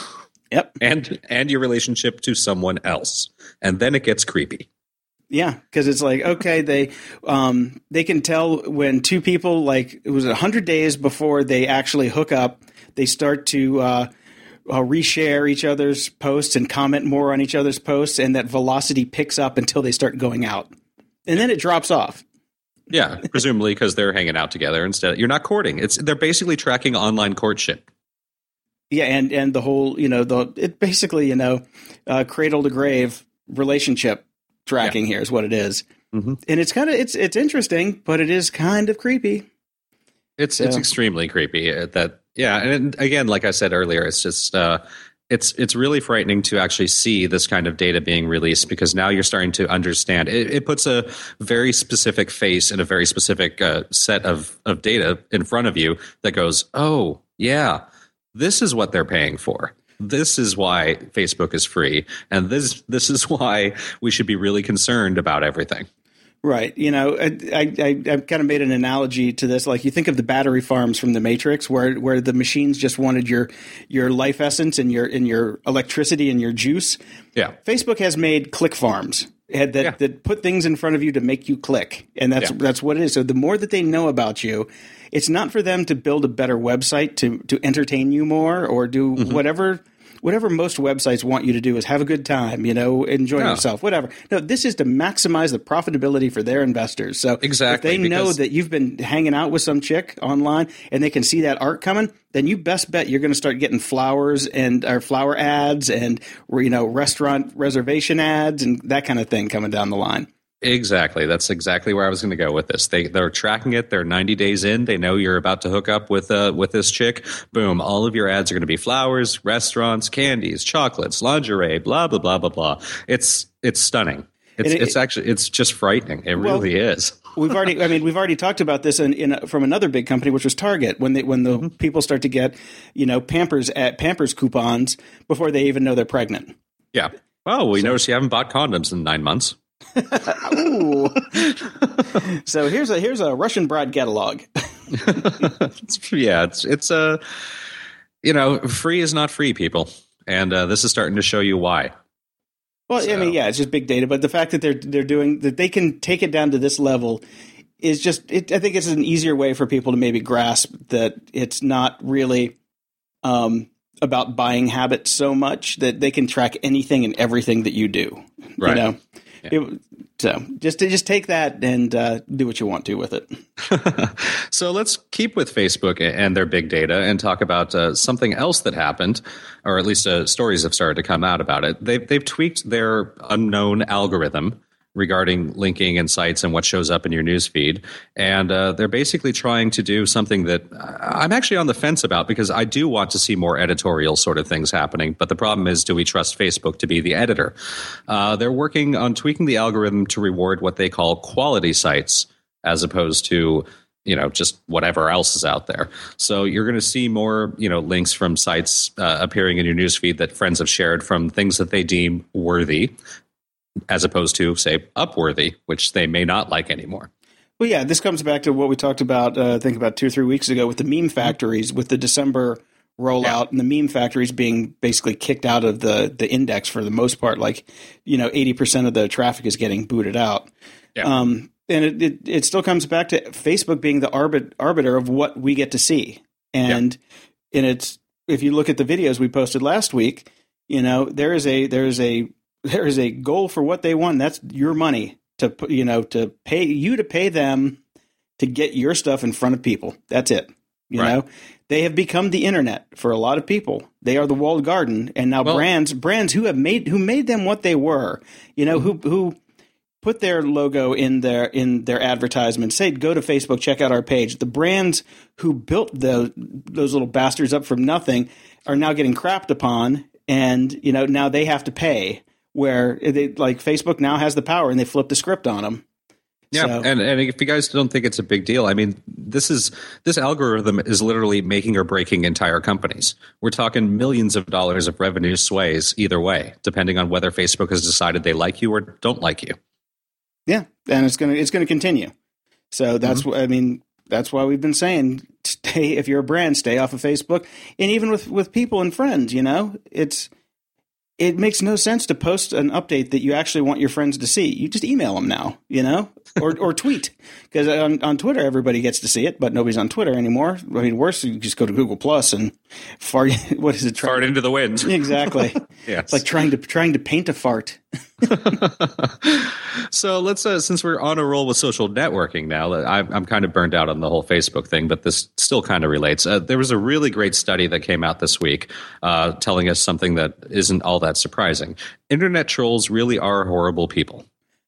Yep. And and your relationship to someone else. And then it gets creepy. Yeah, because it's like, okay, they um, they can tell when two people, like it was one hundred days before they actually hook up, they start to uh, uh, reshare each other's posts and comment more on each other's posts, and that velocity picks up until they start going out. And then it drops off. Yeah, presumably because they're hanging out together instead. You're not courting. It's they're basically tracking online courtship. Yeah, and, and the whole, you know, the it basically, you know, uh, cradle to grave relationship tracking yeah. here is what it is. Mm-hmm. And it's kind of it's it's interesting, but it is kind of creepy. It's so. It's extremely creepy. That yeah, and again, like I said earlier, it's just. Uh, It's it's really frightening to actually see this kind of data being released because now you're starting to understand. It, it puts a very specific face and a very specific uh, set of, of data in front of you that goes, oh, yeah, this is what they're paying for. This is why Facebook is free. And this this is why we should be really concerned about everything. Right. You know, I, I, I kind of made an analogy to this. Like you think of the battery farms from the Matrix where, where the machines just wanted your your life essence and your and your electricity and your juice. Yeah. Facebook has made click farms that, yeah. that put things in front of you to make you click. And that's yeah. that's what it is. So the more that they know about you, it's not for them to build a better website to, to entertain you more or do mm-hmm. whatever – Whatever most websites want you to do is have a good time, you know, enjoy yeah. yourself, whatever. No, this is to maximize the profitability for their investors. So exactly, if they know that you've been hanging out with some chick online and they can see that art coming, then you best bet you're going to start getting flowers and or flower ads and, you know, restaurant reservation ads and that kind of thing coming down the line. Exactly. That's exactly where I was going to go with this. They they're tracking it. They're ninety days in. They know you're about to hook up with uh with this chick. Boom! All of your ads are going to be flowers, restaurants, candies, chocolates, lingerie, blah blah blah blah blah. It's it's stunning. It's it, it's actually it's just frightening. It well, really is. we've already. I mean, we've already talked about this in, in from another big company, which was Target. When they when the mm-hmm. people start to get, you know, Pampers at Pampers coupons before they even know they're pregnant. Yeah. Well, we so, noticed you haven't bought condoms in nine months. Ooh. So here's a here's a Russian bride catalog. Yeah, it's it's a uh, you know, free is not free, people, and uh, this is starting to show you why. Well, so. I mean, yeah, it's just big data, but the fact that they're they're doing that, they can take it down to this level is just. It, I think it's an easier way for people to maybe grasp that it's not really um, about buying habits so much that they can track anything and everything that you do. Right. You know. Yeah. It, so just to just take that and uh, do what you want to with it. So let's keep with Facebook and their big data and talk about uh, something else that happened, or at least uh, stories have started to come out about it. They've, they've tweaked their unknown algorithm regarding linking and sites and what shows up in your newsfeed. And uh, they're basically trying to do something that I'm actually on the fence about because I do want to see more editorial sort of things happening. But the problem is, do we trust Facebook to be the editor? Uh, they're working on tweaking the algorithm to reward what they call quality sites as opposed to, you know, just whatever else is out there. So you're going to see more, you know, links from sites uh, appearing in your newsfeed that friends have shared from things that they deem worthy, as opposed to, say, Upworthy, which they may not like anymore. Well, yeah, this comes back to what we talked about, uh, I think about two or three weeks ago with the meme factories, with the December rollout yeah. and the meme factories being basically kicked out of the, the index for the most part. Like, you know, eighty percent of the traffic is getting booted out. Yeah. Um, and it, it, it still comes back to Facebook being the arbit, arbiter of what we get to see. And, yeah. and it's, if you look at the videos we posted last week, you know, there is a, there is a, there is a goal for what they want. That's your money to, you know, to pay you to pay them to get your stuff in front of people. That's it. You right. know, they have become the internet for a lot of people. They are the walled garden. And now well, brands, brands who have made, who made them what they were, you know, mm-hmm. who, who put their logo in their in their advertisement, say, go to Facebook, check out our page. The brands who built the, those little bastards up from nothing are now getting crapped upon, and you know now they have to pay. Where they, like Facebook now has the power, and they flip the script on them. Yeah, so. and and if you guys don't think it's a big deal, I mean, this is this algorithm is literally making or breaking entire companies. We're talking millions of dollars of revenue sways either way, depending on whether Facebook has decided they like you or don't like you. Yeah, and it's gonna it's gonna continue. So that's mm-hmm. what I mean. That's why we've been saying, stay if you're a brand, stay off of Facebook, and even with with people and friends. You know, it's. It makes no sense to post an update that you actually want your friends to see. You just email them now, you know, or or tweet. Because on, on Twitter, everybody gets to see it, but nobody's on Twitter anymore. I mean, worse, you just go to Google Plus and fart. What is it? Try, fart into the wind. Exactly. Yes. It's like trying to trying to paint a fart. So let's, uh, since we're on a roll with social networking now, I'm, I'm kind of burned out on the whole Facebook thing, but this still kind of relates. Uh, there was a really great study that came out this week uh, telling us something that isn't all that surprising. Internet trolls really are horrible people.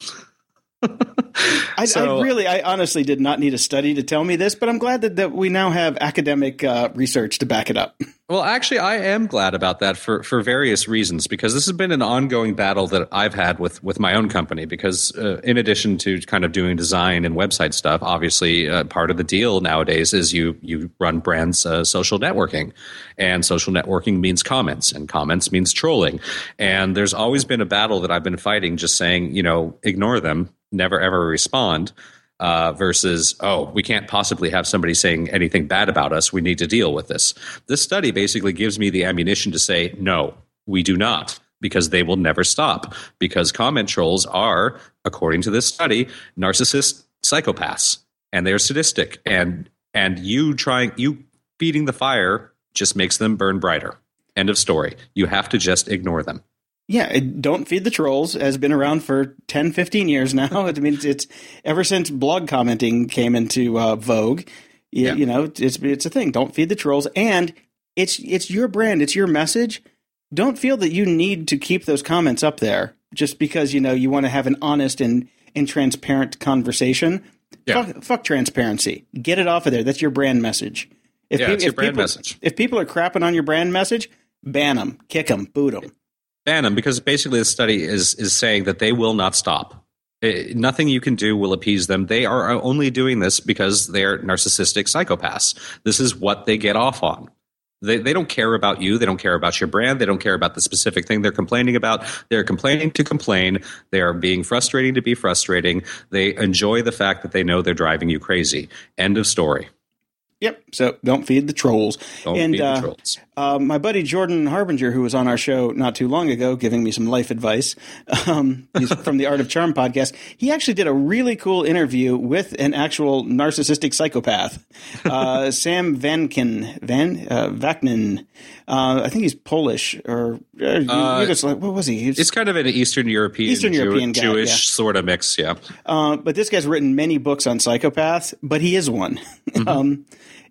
I, so, I really, I honestly did not need a study to tell me this, but I'm glad that, that we now have academic uh, research to back it up. Well, actually, I am glad about that for, for various reasons, because this has been an ongoing battle that I've had with, with my own company, because uh, in addition to kind of doing design and website stuff, obviously uh, part of the deal nowadays is you, you run brands uh, social networking, and social networking means comments, and comments means trolling. And there's always been a battle that I've been fighting, just saying, you know, ignore them. Never ever respond uh, versus, oh, we can't possibly have somebody saying anything bad about us. We need to deal with this. This study basically gives me the ammunition to say, no, we do not, because they will never stop. Because comment trolls are, according to this study, narcissist psychopaths, and they're sadistic. And and you trying you feeding the fire just makes them burn brighter. End of story. You have to just ignore them. Yeah, Don't Feed the Trolls has been around for ten, fifteen years now. I mean, it's, it's ever since blog commenting came into uh, vogue. You, yeah. you know, it's it's a thing. Don't feed the trolls, and it's it's your brand, it's your message. Don't feel that you need to keep those comments up there just because you know you want to have an honest and, and transparent conversation. Yeah. Fuck, fuck transparency. Get it off of there. That's your brand message. If yeah, pe- it's your if brand people, message. If people are crapping on your brand message, ban them, kick them, boot them. Ban them, because basically the study is is saying that they will not stop. It, nothing you can do will appease them. They are only doing this because they're narcissistic psychopaths. This is what they get off on. They they don't care about you. They don't care about your brand. They don't care about the specific thing they're complaining about. They're complaining to complain. They are being frustrating to be frustrating. They enjoy the fact that they know they're driving you crazy. End of story. Yep. So don't feed the trolls. Don't and, feed uh, the trolls. Uh, my buddy Jordan Harbinger, who was on our show not too long ago, giving me some life advice, um, he's from the Art of Charm podcast. He actually did a really cool interview with an actual narcissistic psychopath, uh, Sam Vankin, Van uh, Vaknin. Uh, I think he's Polish or uh, uh, Yugoslav. What was he? he was, it's kind of an Eastern European, Eastern Jew- European guy, Jewish yeah. sort of mix. Yeah. Uh, but this guy's written many books on psychopaths, but he is one. Mm-hmm. um,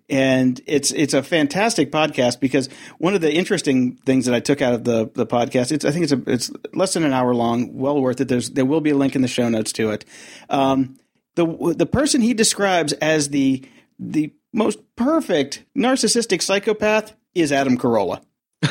And it's it's a fantastic podcast because one of the interesting things that I took out of the, the podcast, it's I think it's a, it's less than an hour long, well worth it. There's there will be a link in the show notes to it. Um, the the person he describes as the the most perfect narcissistic psychopath is Adam Carolla.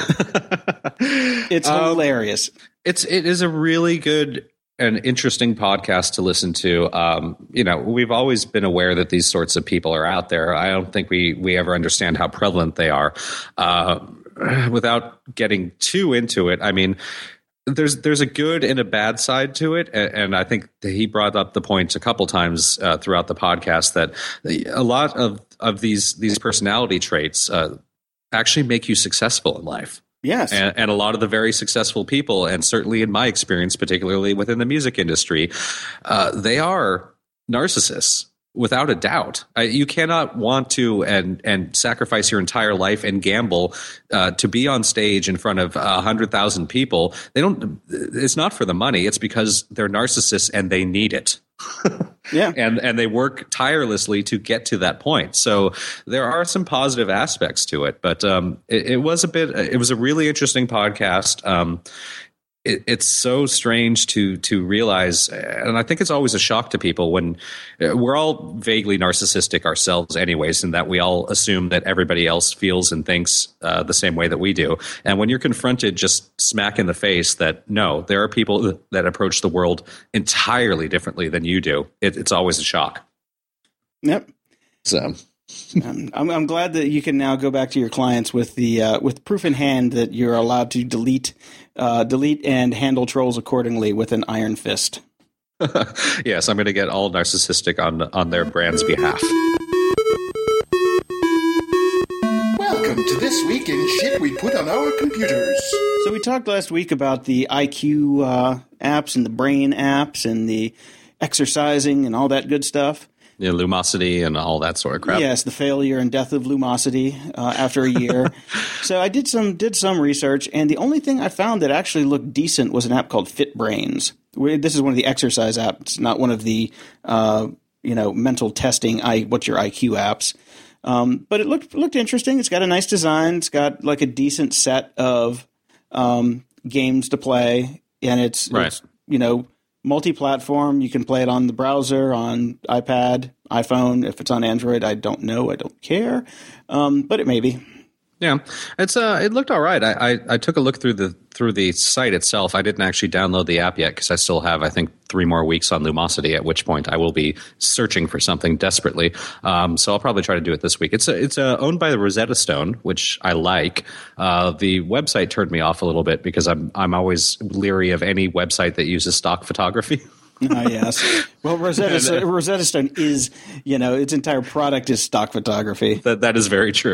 It's um, hilarious. It's it is a really good. An interesting podcast to listen to. Um, you know, we've always been aware that these sorts of people are out there. I don't think we we ever understand how prevalent they are. Uh, without getting too into it, I mean, there's there's a good and a bad side to it, and, and I think he brought up the point a couple times uh, throughout the podcast that a lot of of these these personality traits uh, actually make you successful in life. Yes. And, and a lot of the very successful people, and certainly in my experience, particularly within the music industry, uh, they are narcissists without a doubt. Uh, you cannot want to and and sacrifice your entire life and gamble uh, to be on stage in front of a hundred thousand people. They don't. It's not for the money. It's because they're narcissists and they need it. Yeah. And and they work tirelessly to get to that point. So there are some positive aspects to it, but um, it, it was a bit. It was a really interesting podcast. Um, it, it's so strange to to realize, and I think it's always a shock to people when uh, we're all vaguely narcissistic ourselves anyways, in that we all assume that everybody else feels and thinks uh, the same way that we do. And when you're confronted just smack in the face that, no, there are people that approach the world entirely differently than you do, it, it's always a shock. Yep. So... um, I'm, I'm glad that you can now go back to your clients with the uh, with proof in hand that you're allowed to delete, uh, delete and handle trolls accordingly with an iron fist. Yes, I'm going to get all narcissistic on on their brand's behalf. Welcome to This Week in Shit We Put on Our Computers. So we talked last week about the I Q uh, apps and the brain apps and the exercising and all that good stuff. Yeah, Lumosity and all that sort of crap. Yes, the failure and death of Lumosity uh, after a year. So I did some did some research, and the only thing I found that actually looked decent was an app called FitBrains. This is one of the exercise apps, not one of the uh, you know mental testing. I what's your I Q apps? Um, but it looked looked interesting. It's got a nice design. It's got like a decent set of um, games to play, and it's, right. it's you know. multi-platform. You can play it on the browser, on iPad, iPhone. If it's on Android, I don't know. I don't care. Um, but it may be. Yeah, it's uh, it looked all right. I, I, I took a look through the through the site itself. I didn't actually download the app yet because I still have, I think, three more weeks on Lumosity. At which point I will be searching for something desperately. Um, so I'll probably try to do it this week. It's a, it's a, owned by the Rosetta Stone, which I like. Uh, the website turned me off a little bit because I'm I'm always leery of any website that uses stock photography. Ah, yes. Well, Rosetta, Rosetta Stone is, you know, its entire product is stock photography. That that is very true.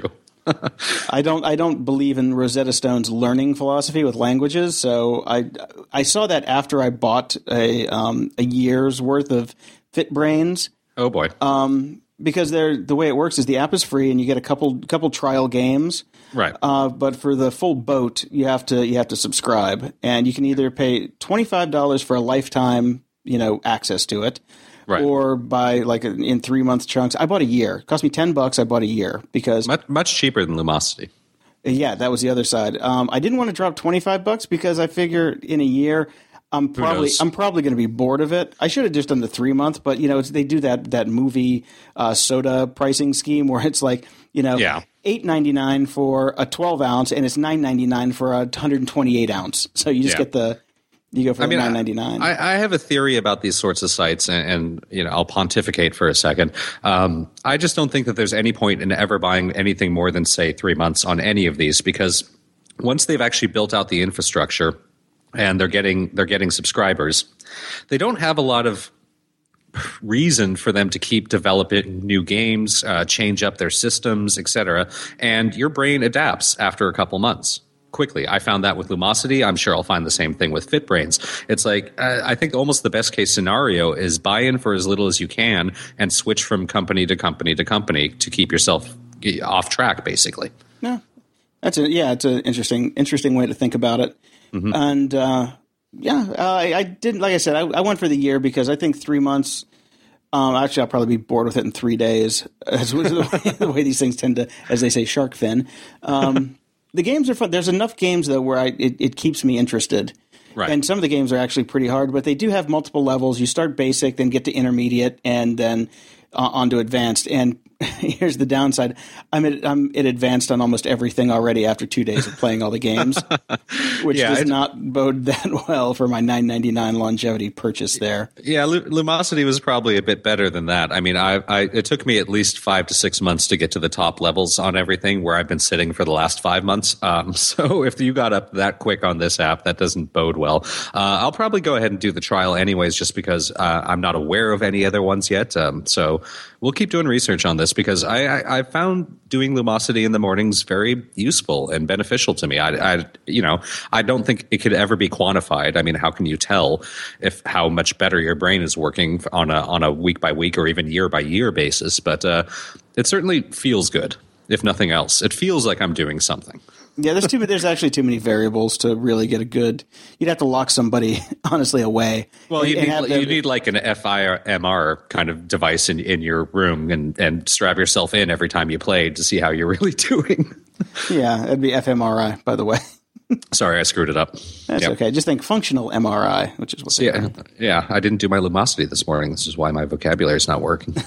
I don't. I don't believe in Rosetta Stone's learning philosophy with languages. So I, I saw that after I bought a um, a year's worth of FitBrains. Oh boy! Um, because they're the way it works is the app is free and you get a couple couple trial games. Right. Uh, but for the full boat, you have to you have to subscribe, and you can either pay twenty-five dollars for a lifetime, you know, access to it. Right. Or buy like in three month chunks. I bought a year. It cost me ten bucks. I bought a year because much, much cheaper than Lumosity. Yeah, that was the other side. Um, I didn't want to drop twenty five bucks because I figured in a year I'm probably I'm probably going to be bored of it. I should have just done the three month, but you know it's, they do that that movie uh, soda pricing scheme where it's like you know yeah. eight ninety nine for a twelve ounce and it's nine ninety nine for a one hundred twenty eight ounce. So you just yeah. get the You go for I mean, nine ninety-nine. I, I have a theory about these sorts of sites, and, and you know, I'll pontificate for a second. Um, I just don't think that there's any point in ever buying anything more than, say, three months on any of these, because once they've actually built out the infrastructure and they're getting they're getting subscribers, they don't have a lot of reason for them to keep developing new games, uh, change up their systems, et cetera. And your brain adapts after a couple months. Quickly. I found that with Lumosity. I'm sure I'll find the same thing with FitBrains. It's like, uh, I think almost the best case scenario is buy in for as little as you can and switch from company to company to company to keep yourself off track, basically. Yeah, that's a, yeah, it's an interesting, interesting way to think about it. Mm-hmm. And uh, yeah, uh, I, I didn't, like I said, I, I went for the year because I think three months, um, actually I'll probably be bored with it in three days, as the way, the way these things tend to, as they say, shark fin. Um, The games are fun. There's enough games, though, where I, it, it keeps me interested. Right. And some of the games are actually pretty hard, but they do have multiple levels. You start basic, then get to intermediate, and then uh, on to advanced. And here's the downside. I'm at, I'm at advanced on almost everything already after two days of playing all the games, which yeah, does it, not bode that well for my nine ninety-nine longevity purchase there. Yeah, Lumosity was probably a bit better than that. I mean, I, I it took me at least five to six months to get to the top levels on everything, where I've been sitting for the last five months. Um, so if you got up that quick on this app, that doesn't bode well. Uh, I'll probably go ahead and do the trial anyways, just because uh, I'm not aware of any other ones yet. Um, so we'll keep doing research on this, because I, I, I found doing Lumosity in the mornings very useful and beneficial to me. I, I, you know, I don't think it could ever be quantified. I mean, how can you tell if how much better your brain is working on a on a week by week or even year by year basis? But uh, it certainly feels good, if nothing else. It feels like I'm doing something. Yeah, there's too there's actually too many variables to really get a good. You'd have to lock somebody honestly away. Well, you need them, you need like an F I M R kind of device in, in your room and, and strap yourself in every time you play to see how you're really doing. Yeah, it'd be F M R I, by the way. Sorry, I screwed it up. That's yep. okay. Just think functional M R I, which is what so, yeah, yeah, I didn't do my Lumosity this morning. This is why my vocabulary is not working.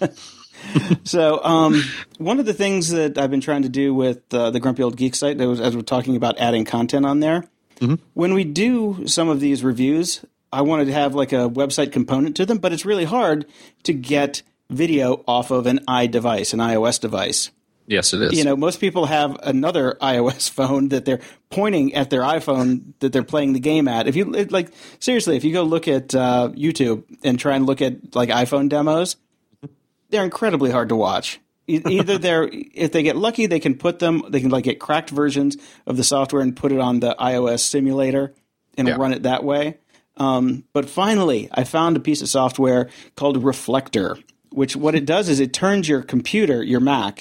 So um, one of the things that I've been trying to do with uh, the Grumpy Old Geek site, that was, as we're talking about adding content on there, mm-hmm. when we do some of these reviews, I wanted to have like a website component to them, but it's really hard to get video off of an iDevice, an iOS device. Yes, it is. You know, most people have another iOS phone that they're pointing at their iPhone that they're playing the game at. If you like, seriously, if you go look at uh, YouTube and try and look at like iPhone demos, they're incredibly hard to watch. Either they're, if they get lucky, they can put them, they can like get cracked versions of the software and put it on the iOS simulator and yeah. run it that way. Um, but finally, I found a piece of software called Reflector, which what it does is it turns your computer, your Mac,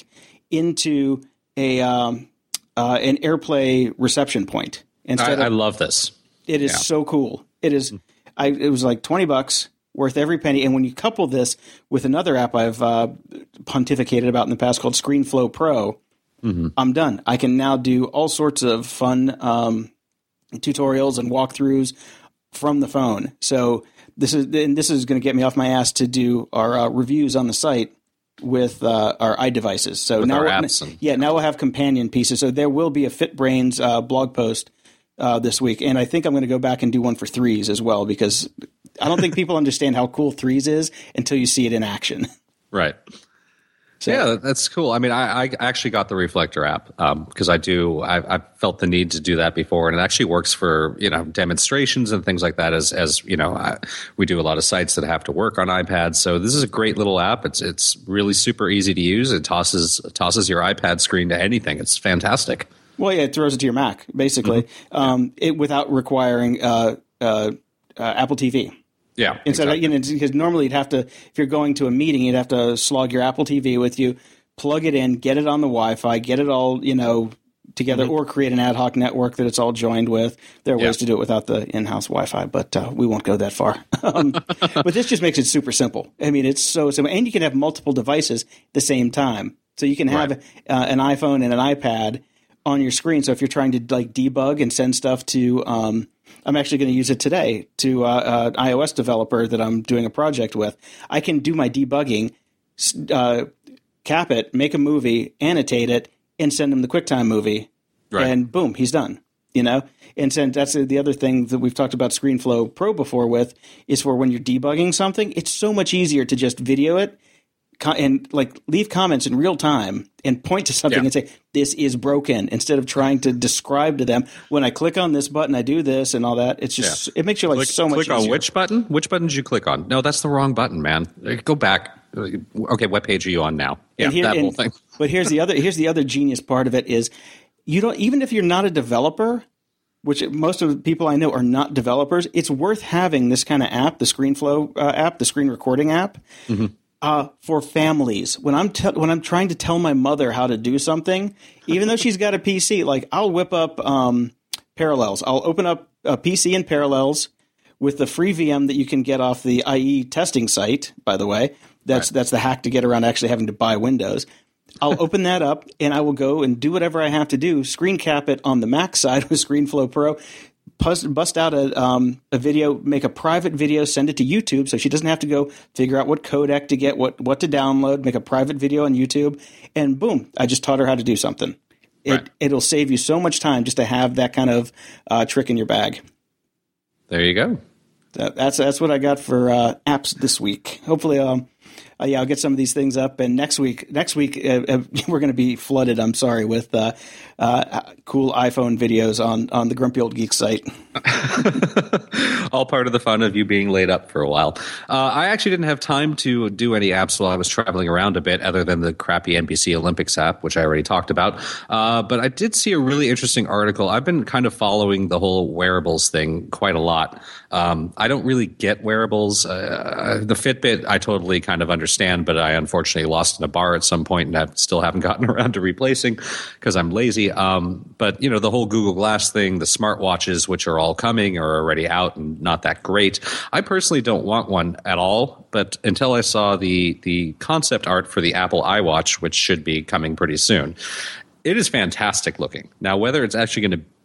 into a um, uh, an AirPlay reception point. Instead I, of, I love this. It is yeah. so cool. It is. I, it was like twenty bucks. Worth every penny. And when you couple this with another app I've uh, pontificated about in the past called ScreenFlow Pro, mm-hmm. I'm done. I can now do all sorts of fun um, tutorials and walkthroughs from the phone. So this is and this is going to get me off my ass to do our uh, reviews on the site with uh, our iDevices. So with now, our we'll, apps and- yeah, now we'll have companion pieces. So there will be a FitBrains uh, blog post uh, this week, and I think I'm going to go back and do one for Threes as well because I don't think people understand how cool Threes is until you see it in action. Right. So, yeah, that's cool. I mean, I, I actually got the Reflector app because um, I do. I, I felt the need to do that before, and it actually works for you know demonstrations and things like that. As as you know, I, we do a lot of sites that have to work on iPads. So this is a great little app. It's it's really super easy to use. It tosses tosses your iPad screen to anything. It's fantastic. Well, yeah, it throws it to your Mac basically, mm-hmm. um, it without requiring uh, uh, uh, Apple T V. Yeah, instead exactly. of, you know, because normally you'd have to, if you're going to a meeting, you'd have to slog your Apple T V with you, plug it in, get it on the Wi-Fi, get it all, you know, together, mm-hmm. or create an ad hoc network that it's all joined with. There are yeah. ways to do it without the in-house Wi-Fi, but uh, we won't go that far. um, but this just makes it super simple. I mean, it's so simple, and you can have multiple devices at the same time. So you can have right. uh, an iPhone and an iPad on your screen. So if you're trying to like debug and send stuff to, um, I'm actually going to use it today to uh, an iOS developer that I'm doing a project with. I can do my debugging, uh, cap it, make a movie, annotate it, and send him the QuickTime movie, right. and boom, he's done. You know, and so that's the other thing that we've talked about ScreenFlow Pro before with is for when you're debugging something, it's so much easier to just video it and like leave comments in real time and point to something yeah. and say, this is broken, instead of trying to describe to them, when I click on this button, I do this and all that. It's just, yeah. it makes your life click, so much click easier. Click on which button? Which button did you click on? No, that's the wrong button, man. Go back. Okay, what page are you on now? Yeah, here, that and, whole thing. But here's the other, here's the other genius part of it is you don't, even if you're not a developer, which most of the people I know are not developers, it's worth having this kind of app, the ScreenFlow uh, app, the screen recording app, mm-hmm. Uh, for families. When I'm te- when I'm trying to tell my mother how to do something, even though she's got a P C, like I'll whip up um, Parallels. I'll open up a P C in Parallels with the free V M that you can get off the I E testing site. By the way, that's right. that's the hack to get around actually having to buy Windows. I'll open that up and I will go and do whatever I have to do. Screen cap it on the Mac side with ScreenFlow Pro. Bust, bust out a, um, a video, make a private video, send it to YouTube so she doesn't have to go figure out what codec to get, what, what to download, make a private video on YouTube, and boom, I just taught her how to do something. It, right. It'll save you so much time just to have that kind of uh, trick in your bag. There you go. That, that's that's what I got for uh, apps this week. Hopefully, um, uh, yeah, I'll get some of these things up. And next week, next week uh, uh, we're going to be flooded. I'm sorry, with uh, uh, cool iPhone videos on on the Grumpy Old Geek site. All part of the fun of you being laid up for a while. Uh, I actually didn't have time to do any apps while I was traveling around a bit, other than the crappy N B C Olympics app, which I already talked about. Uh, but I did see a really interesting article. I've been kind of following the whole wearables thing quite a lot. Um, I don't really get wearables. Uh, the Fitbit, I totally kind of understand, but I unfortunately lost in a bar at some point, and I still haven't gotten around to replacing because I'm lazy. Um, but, you know, the whole Google Glass thing, the smartwatches, which are all coming, are already out and not that great. I personally don't want one at all, but until I saw the the concept art for the Apple iWatch, which should be coming pretty soon, it is fantastic looking. Now, whether it's actually going to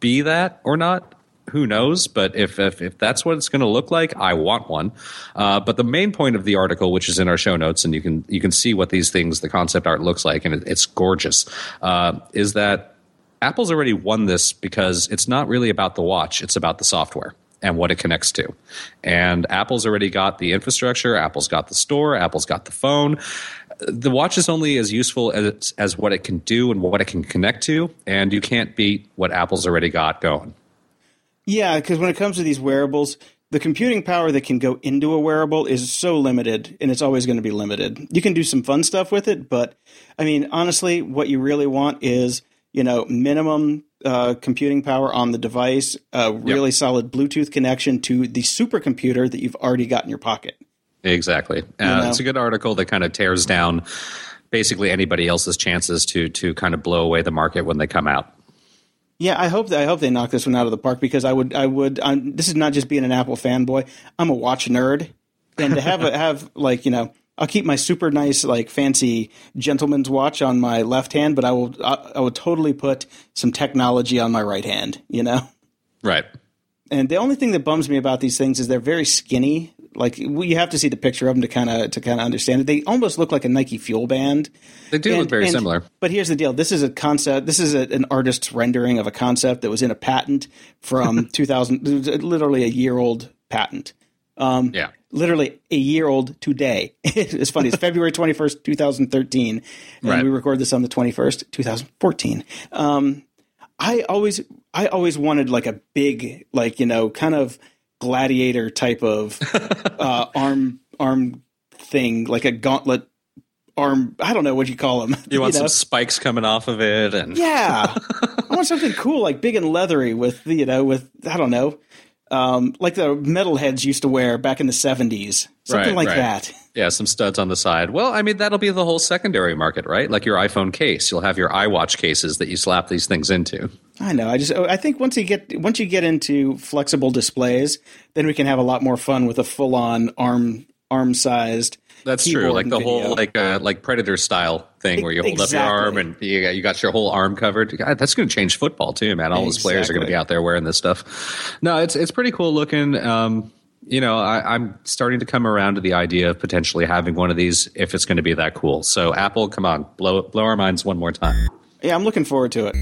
be that or not, who knows? But if if, if that's what it's going to look like, I want one. Uh, but the main point of the article, which is in our show notes, and you can you can see what these things, the concept art looks like, and it, it's gorgeous, uh, is that Apple's already won this because it's not really about the watch. It's about the software and what it connects to. And Apple's already got the infrastructure. Apple's got the store. Apple's got the phone. The watch is only as useful as, as what it can do and what it can connect to. And you can't beat what Apple's already got going. Yeah, because when it comes to these wearables, the computing power that can go into a wearable is so limited, and it's always going to be limited. You can do some fun stuff with it, but, I mean, honestly, what you really want is, you know, minimum uh, computing power on the device, a really yep. solid Bluetooth connection to the supercomputer that you've already got in your pocket. Exactly. Uh, it's a good article that kind of tears down basically anybody else's chances to to kind of blow away the market when they come out. Yeah, I hope that I hope they knock this one out of the park, because I would I would I'm, this is not just being an Apple fanboy. I'm a watch nerd, and to have a, have like you know I'll keep my super nice like fancy gentleman's watch on my left hand, but I will I, I would totally put some technology on my right hand. You know, right. And the only thing that bums me about these things is they're very skinny. Like you have to see the picture of them to kind of to kind of understand it. They almost look like a Nike Fuel Band. They do and, look very and, similar. But here's the deal: this is a concept. This is a, an artist's rendering of a concept that was in a patent from two thousand, literally a year old patent. Um, yeah, literally a year old today. It's funny. It's February twenty first, two thousand thirteen, and right. we record this on the twenty first, two thousand fourteen. Um, I always, I always wanted like a big, like you know, kind of gladiator type of uh, arm arm thing, like a gauntlet arm. I don't know what you call them. You want you know? some spikes coming off of it, and yeah, I want something cool, like big and leathery, with you know, with I don't know, um, like the metalheads used to wear back in the seventies, something right, like right. that. Yeah, some studs on the side. Well, I mean, that'll be the whole secondary market, right? Like your iPhone case, you'll have your iWatch cases that you slap these things into. I know. I just I think once you get once you get into flexible displays, then we can have a lot more fun with a full on arm arm sized. That's true. Like the video. whole like uh, like Predator style thing where you hold exactly. up your arm and you got, you got your whole arm covered. God, that's going to change football too, man. All exactly. those players are going to be out there wearing this stuff. No, it's it's pretty cool looking. Um, you know, I, I'm starting to come around to the idea of potentially having one of these if it's going to be that cool. So Apple, come on, blow blow our minds one more time. Yeah, I'm looking forward to it.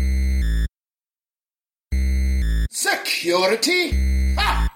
Security? Ah!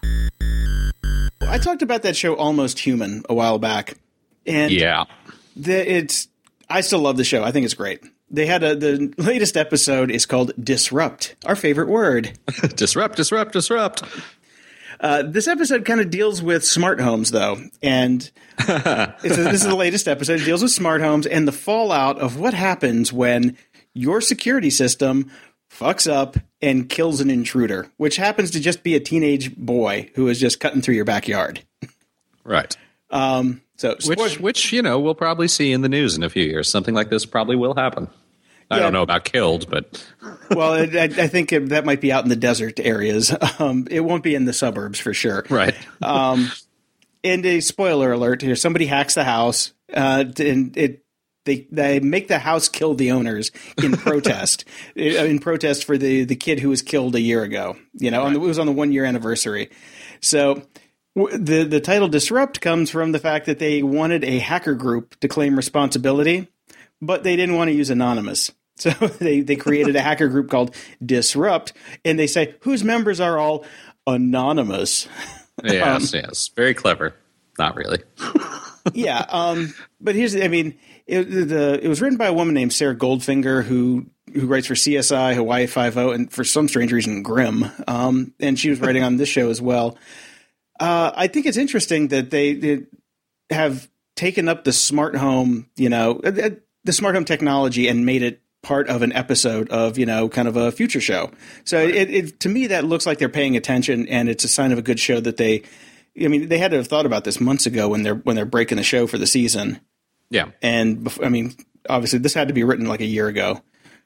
I talked about that show Almost Human a while back. And yeah. The, it's I still love the show. I think it's great. They had a the latest episode is called Disrupt, our favorite word. disrupt, disrupt, disrupt. Uh, this episode kind of deals with smart homes, though, and it's a, this is the latest episode. It deals with smart homes and the fallout of what happens when your security system fucks up and kills an intruder, which happens to just be a teenage boy who is just cutting through your backyard. Right. Um, so, which, which you know, we'll probably see in the news in a few years. Something like this probably will happen. I yeah. don't know about killed, but well, I, I think it, that might be out in the desert areas. Um, it won't be in the suburbs for sure. Right. um, and a spoiler alert here: somebody hacks the house, uh, and it they they make the house kill the owners in protest, in protest for the the kid who was killed a year ago. You know, right. on the, it was on the one year anniversary. So w- the the title "Disrupt" comes from the fact that they wanted a hacker group to claim responsibility, but they didn't want to use anonymous. So they, they created a hacker group called Disrupt, and they say whose members are all anonymous. Yes, um, yes. Very clever. Not really. yeah. Um, but here's, I mean, it, the, it was written by a woman named Sarah Goldfinger, who who writes for C S I, Hawaii Five-O, and for some strange reason, Grimm. Um, and she was writing on this show as well. Uh, I think it's interesting that they, they have taken up the smart home, you know, the smart home technology and made it part of an episode of, you know, kind of a future show. So right. it, it, to me, that looks like they're paying attention, and it's a sign of a good show that they, I mean, they had to have thought about this months ago when they're, when they're breaking the show for the season. Yeah. And I mean, obviously this had to be written like a year ago.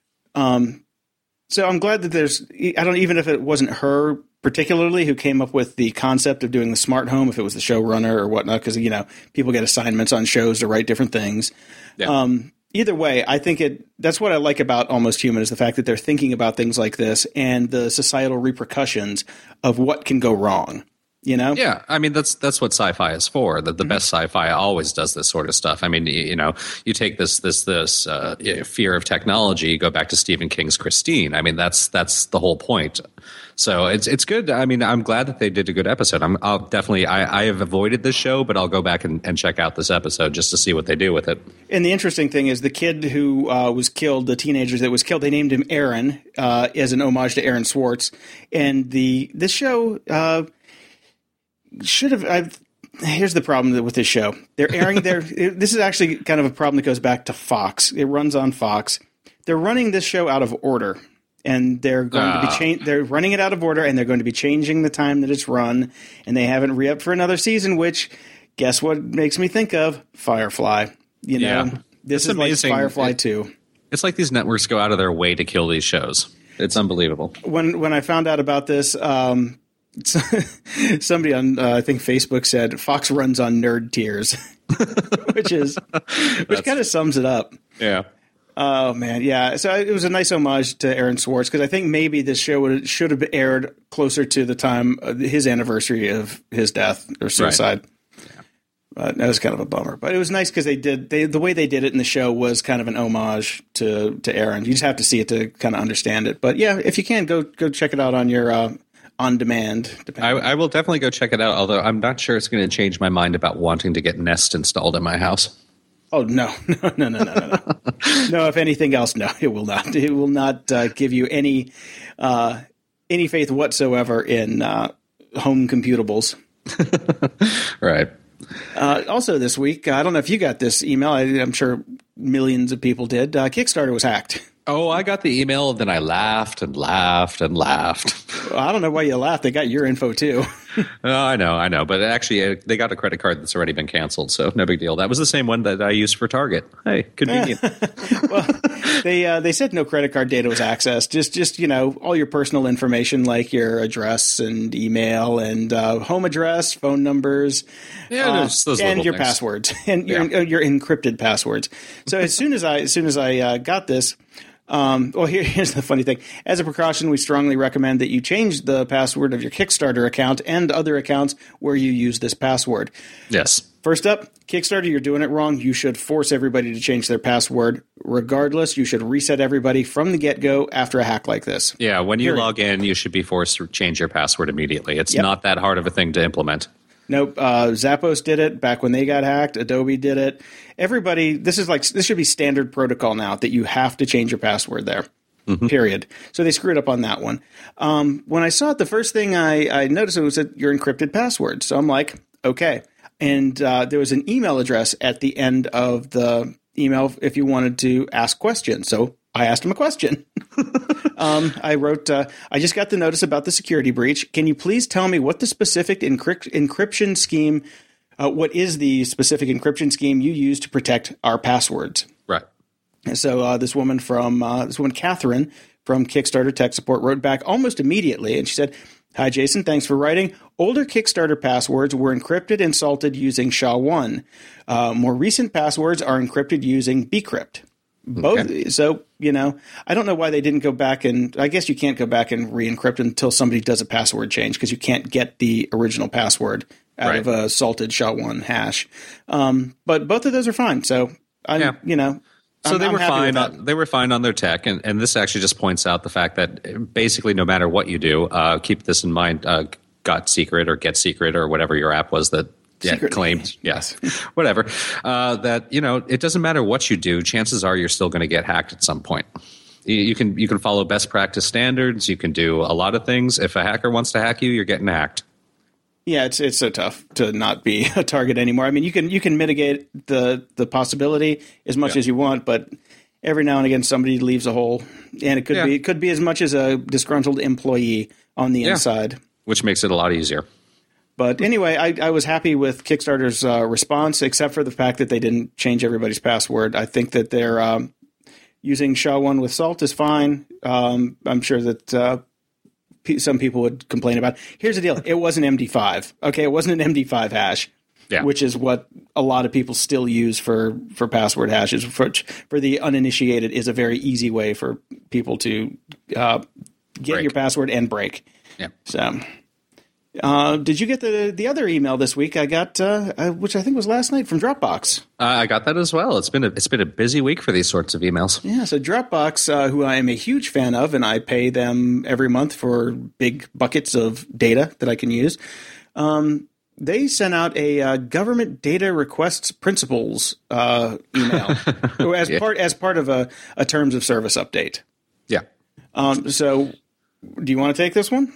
Um, so I'm glad that there's, I don't, even if it wasn't her particularly who came up with the concept of doing the smart home, if it was the showrunner or whatnot, because, you know, people get assignments on shows to write different things. Yeah. Um, either way, I think it. That's what I like about Almost Human is the fact that they're thinking about things like this and the societal repercussions of what can go wrong. You know? Yeah, I mean that's that's what sci-fi is for. The, the mm-hmm. best sci-fi always does this sort of stuff. I mean, you, you know, you take this this this uh, fear of technology, you go back to Stephen King's Christine. I mean, that's that's the whole point. So it's it's good. I mean, I'm glad that they did a good episode. I'm I'll definitely I, I have avoided this show, but I'll go back and, and check out this episode just to see what they do with it. And the interesting thing is the kid who uh, was killed, the teenager that was killed, they named him Aaron uh, as an homage to Aaron Swartz. And the this show. Uh, Should have. I've, here's the problem with this show. They're airing their. This is actually kind of a problem that goes back to Fox. It runs on Fox. They're running this show out of order, and they're going uh. to be cha- They're running it out of order, and they're going to be changing the time that it's run. And they haven't re-upped for another season. Which, guess what makes me think of Firefly? You know, yeah. this it's is amazing. Like Firefly it, too. It's like these networks go out of their way to kill these shows. It's unbelievable. When when I found out about this. Um, Somebody on uh, I think Facebook said Fox runs on nerd tears, which is which kind of sums it up. Yeah. Oh man, yeah. So it was a nice homage to Aaron Swartz because I think maybe this show would, should have aired closer to the time of his anniversary of his death or suicide. Right. Yeah. But that was kind of a bummer. But it was nice because they did they the way they did it in the show was kind of an homage to to Aaron. You just have to see it to kind of understand it. But yeah, if you can go go check it out on your. Uh, On demand. I, I will definitely go check it out, although I'm not sure it's going to change my mind about wanting to get Nest installed in my house. Oh, no. No, no, no, no, no. No, no if anything else, no, it will not. It will not uh, give you any uh, any faith whatsoever in uh, home computables. Right. Uh, also this week, I don't know if you got this email. I, I'm sure millions of people did. Uh, Kickstarter was hacked. Oh, I got the email, and then I laughed and laughed and laughed. Well, I don't know why you laughed. They got your info, too. Oh, I know, I know. But actually, uh, they got a credit card that's already been canceled, so no big deal. That was the same one that I used for Target. Hey, convenient. Well, they uh, they said no credit card data was accessed. Just, just you know, all your personal information like your address and email and uh, home address, phone numbers, yeah, uh, those and your things. passwords and your, yeah. your encrypted passwords. So as soon as I as soon as I uh, got this. Um, well, here, here's the funny thing. As a precaution, we strongly recommend that you change the password of your Kickstarter account and other accounts where you use this password. Yes. First up, Kickstarter, you're doing it wrong. You should force everybody to change their password. Regardless, you should reset everybody from the get-go after a hack like this. Yeah, when you Period. log in, you should be forced to change your password immediately. It's yep. not that hard of a thing to implement. Nope. Uh, Zappos did it back when they got hacked. Adobe did it. Everybody, this is like this should be standard protocol now that you have to change your password there. Mm-hmm. Period. So they screwed up on that one. Um, when I saw it, the first thing I, I noticed was that your encrypted password. So I'm like, okay. And uh, there was an email address at the end of the email if you wanted to ask questions. So I asked him a question. um, I wrote, uh, I just got the notice about the security breach. Can you please tell me what the specific encrypt- encryption scheme, uh, what is the specific encryption scheme you use to protect our passwords? Right. And so uh, this woman from, uh, this woman, Catherine from Kickstarter Tech Support wrote back almost immediately. And she said, hi, Jason, thanks for writing. Older Kickstarter passwords were encrypted and salted using S H A one. Uh, more recent passwords are encrypted using Bcrypt. Both. Okay. So, you know, I don't know why they didn't go back and I guess you can't go back and re-encrypt until somebody does a password change because you can't get the original password out right. of a salted S H A one hash. Um, but both of those are fine. So, I'm, yeah. you know. So I'm, they I'm were fine. On, they were fine on their tech, and, and this actually just points out the fact that basically no matter what you do, uh, keep this in mind. Uh, Got Secret or Get Secret or whatever your app was that yeah, claimed, yes, whatever. Uh, that you know, it doesn't matter what you do. Chances are you're still going to get hacked at some point. You, you can you can follow best practice standards. You can do a lot of things. If a hacker wants to hack you, you're getting hacked. Yeah, it's it's so tough to not be a target anymore. I mean, you can you can mitigate the the possibility as much yeah. as you want, but every now and again somebody leaves a hole, and it could yeah. be it could be as much as a disgruntled employee on the yeah. inside, which makes it a lot easier. But anyway, I, I was happy with Kickstarter's uh, response, except for the fact that they didn't change everybody's password. I think that they're um, using S H A one with salt is fine. Um, I'm sure that uh, p- some people would complain about. Here's the deal: it wasn't M D five. Okay, it wasn't an M D five hash. yeah. which is what a lot of people still use for, for password hashes. For, for the uninitiated is a very easy way for people to uh, get break. your password and break. Yeah. So, uh, did you get the the other email this week? I got, uh, uh, which I think was last night, from Dropbox. Uh, I got that as well. It's been a, it's been a busy week for these sorts of emails. Yeah. So Dropbox, uh, who I am a huge fan of, and I pay them every month for big buckets of data that I can use. Um, they sent out a uh, government data requests principles uh, email as yeah. part as part of a, a terms of service update. Yeah. Um, so, do you want to take this one?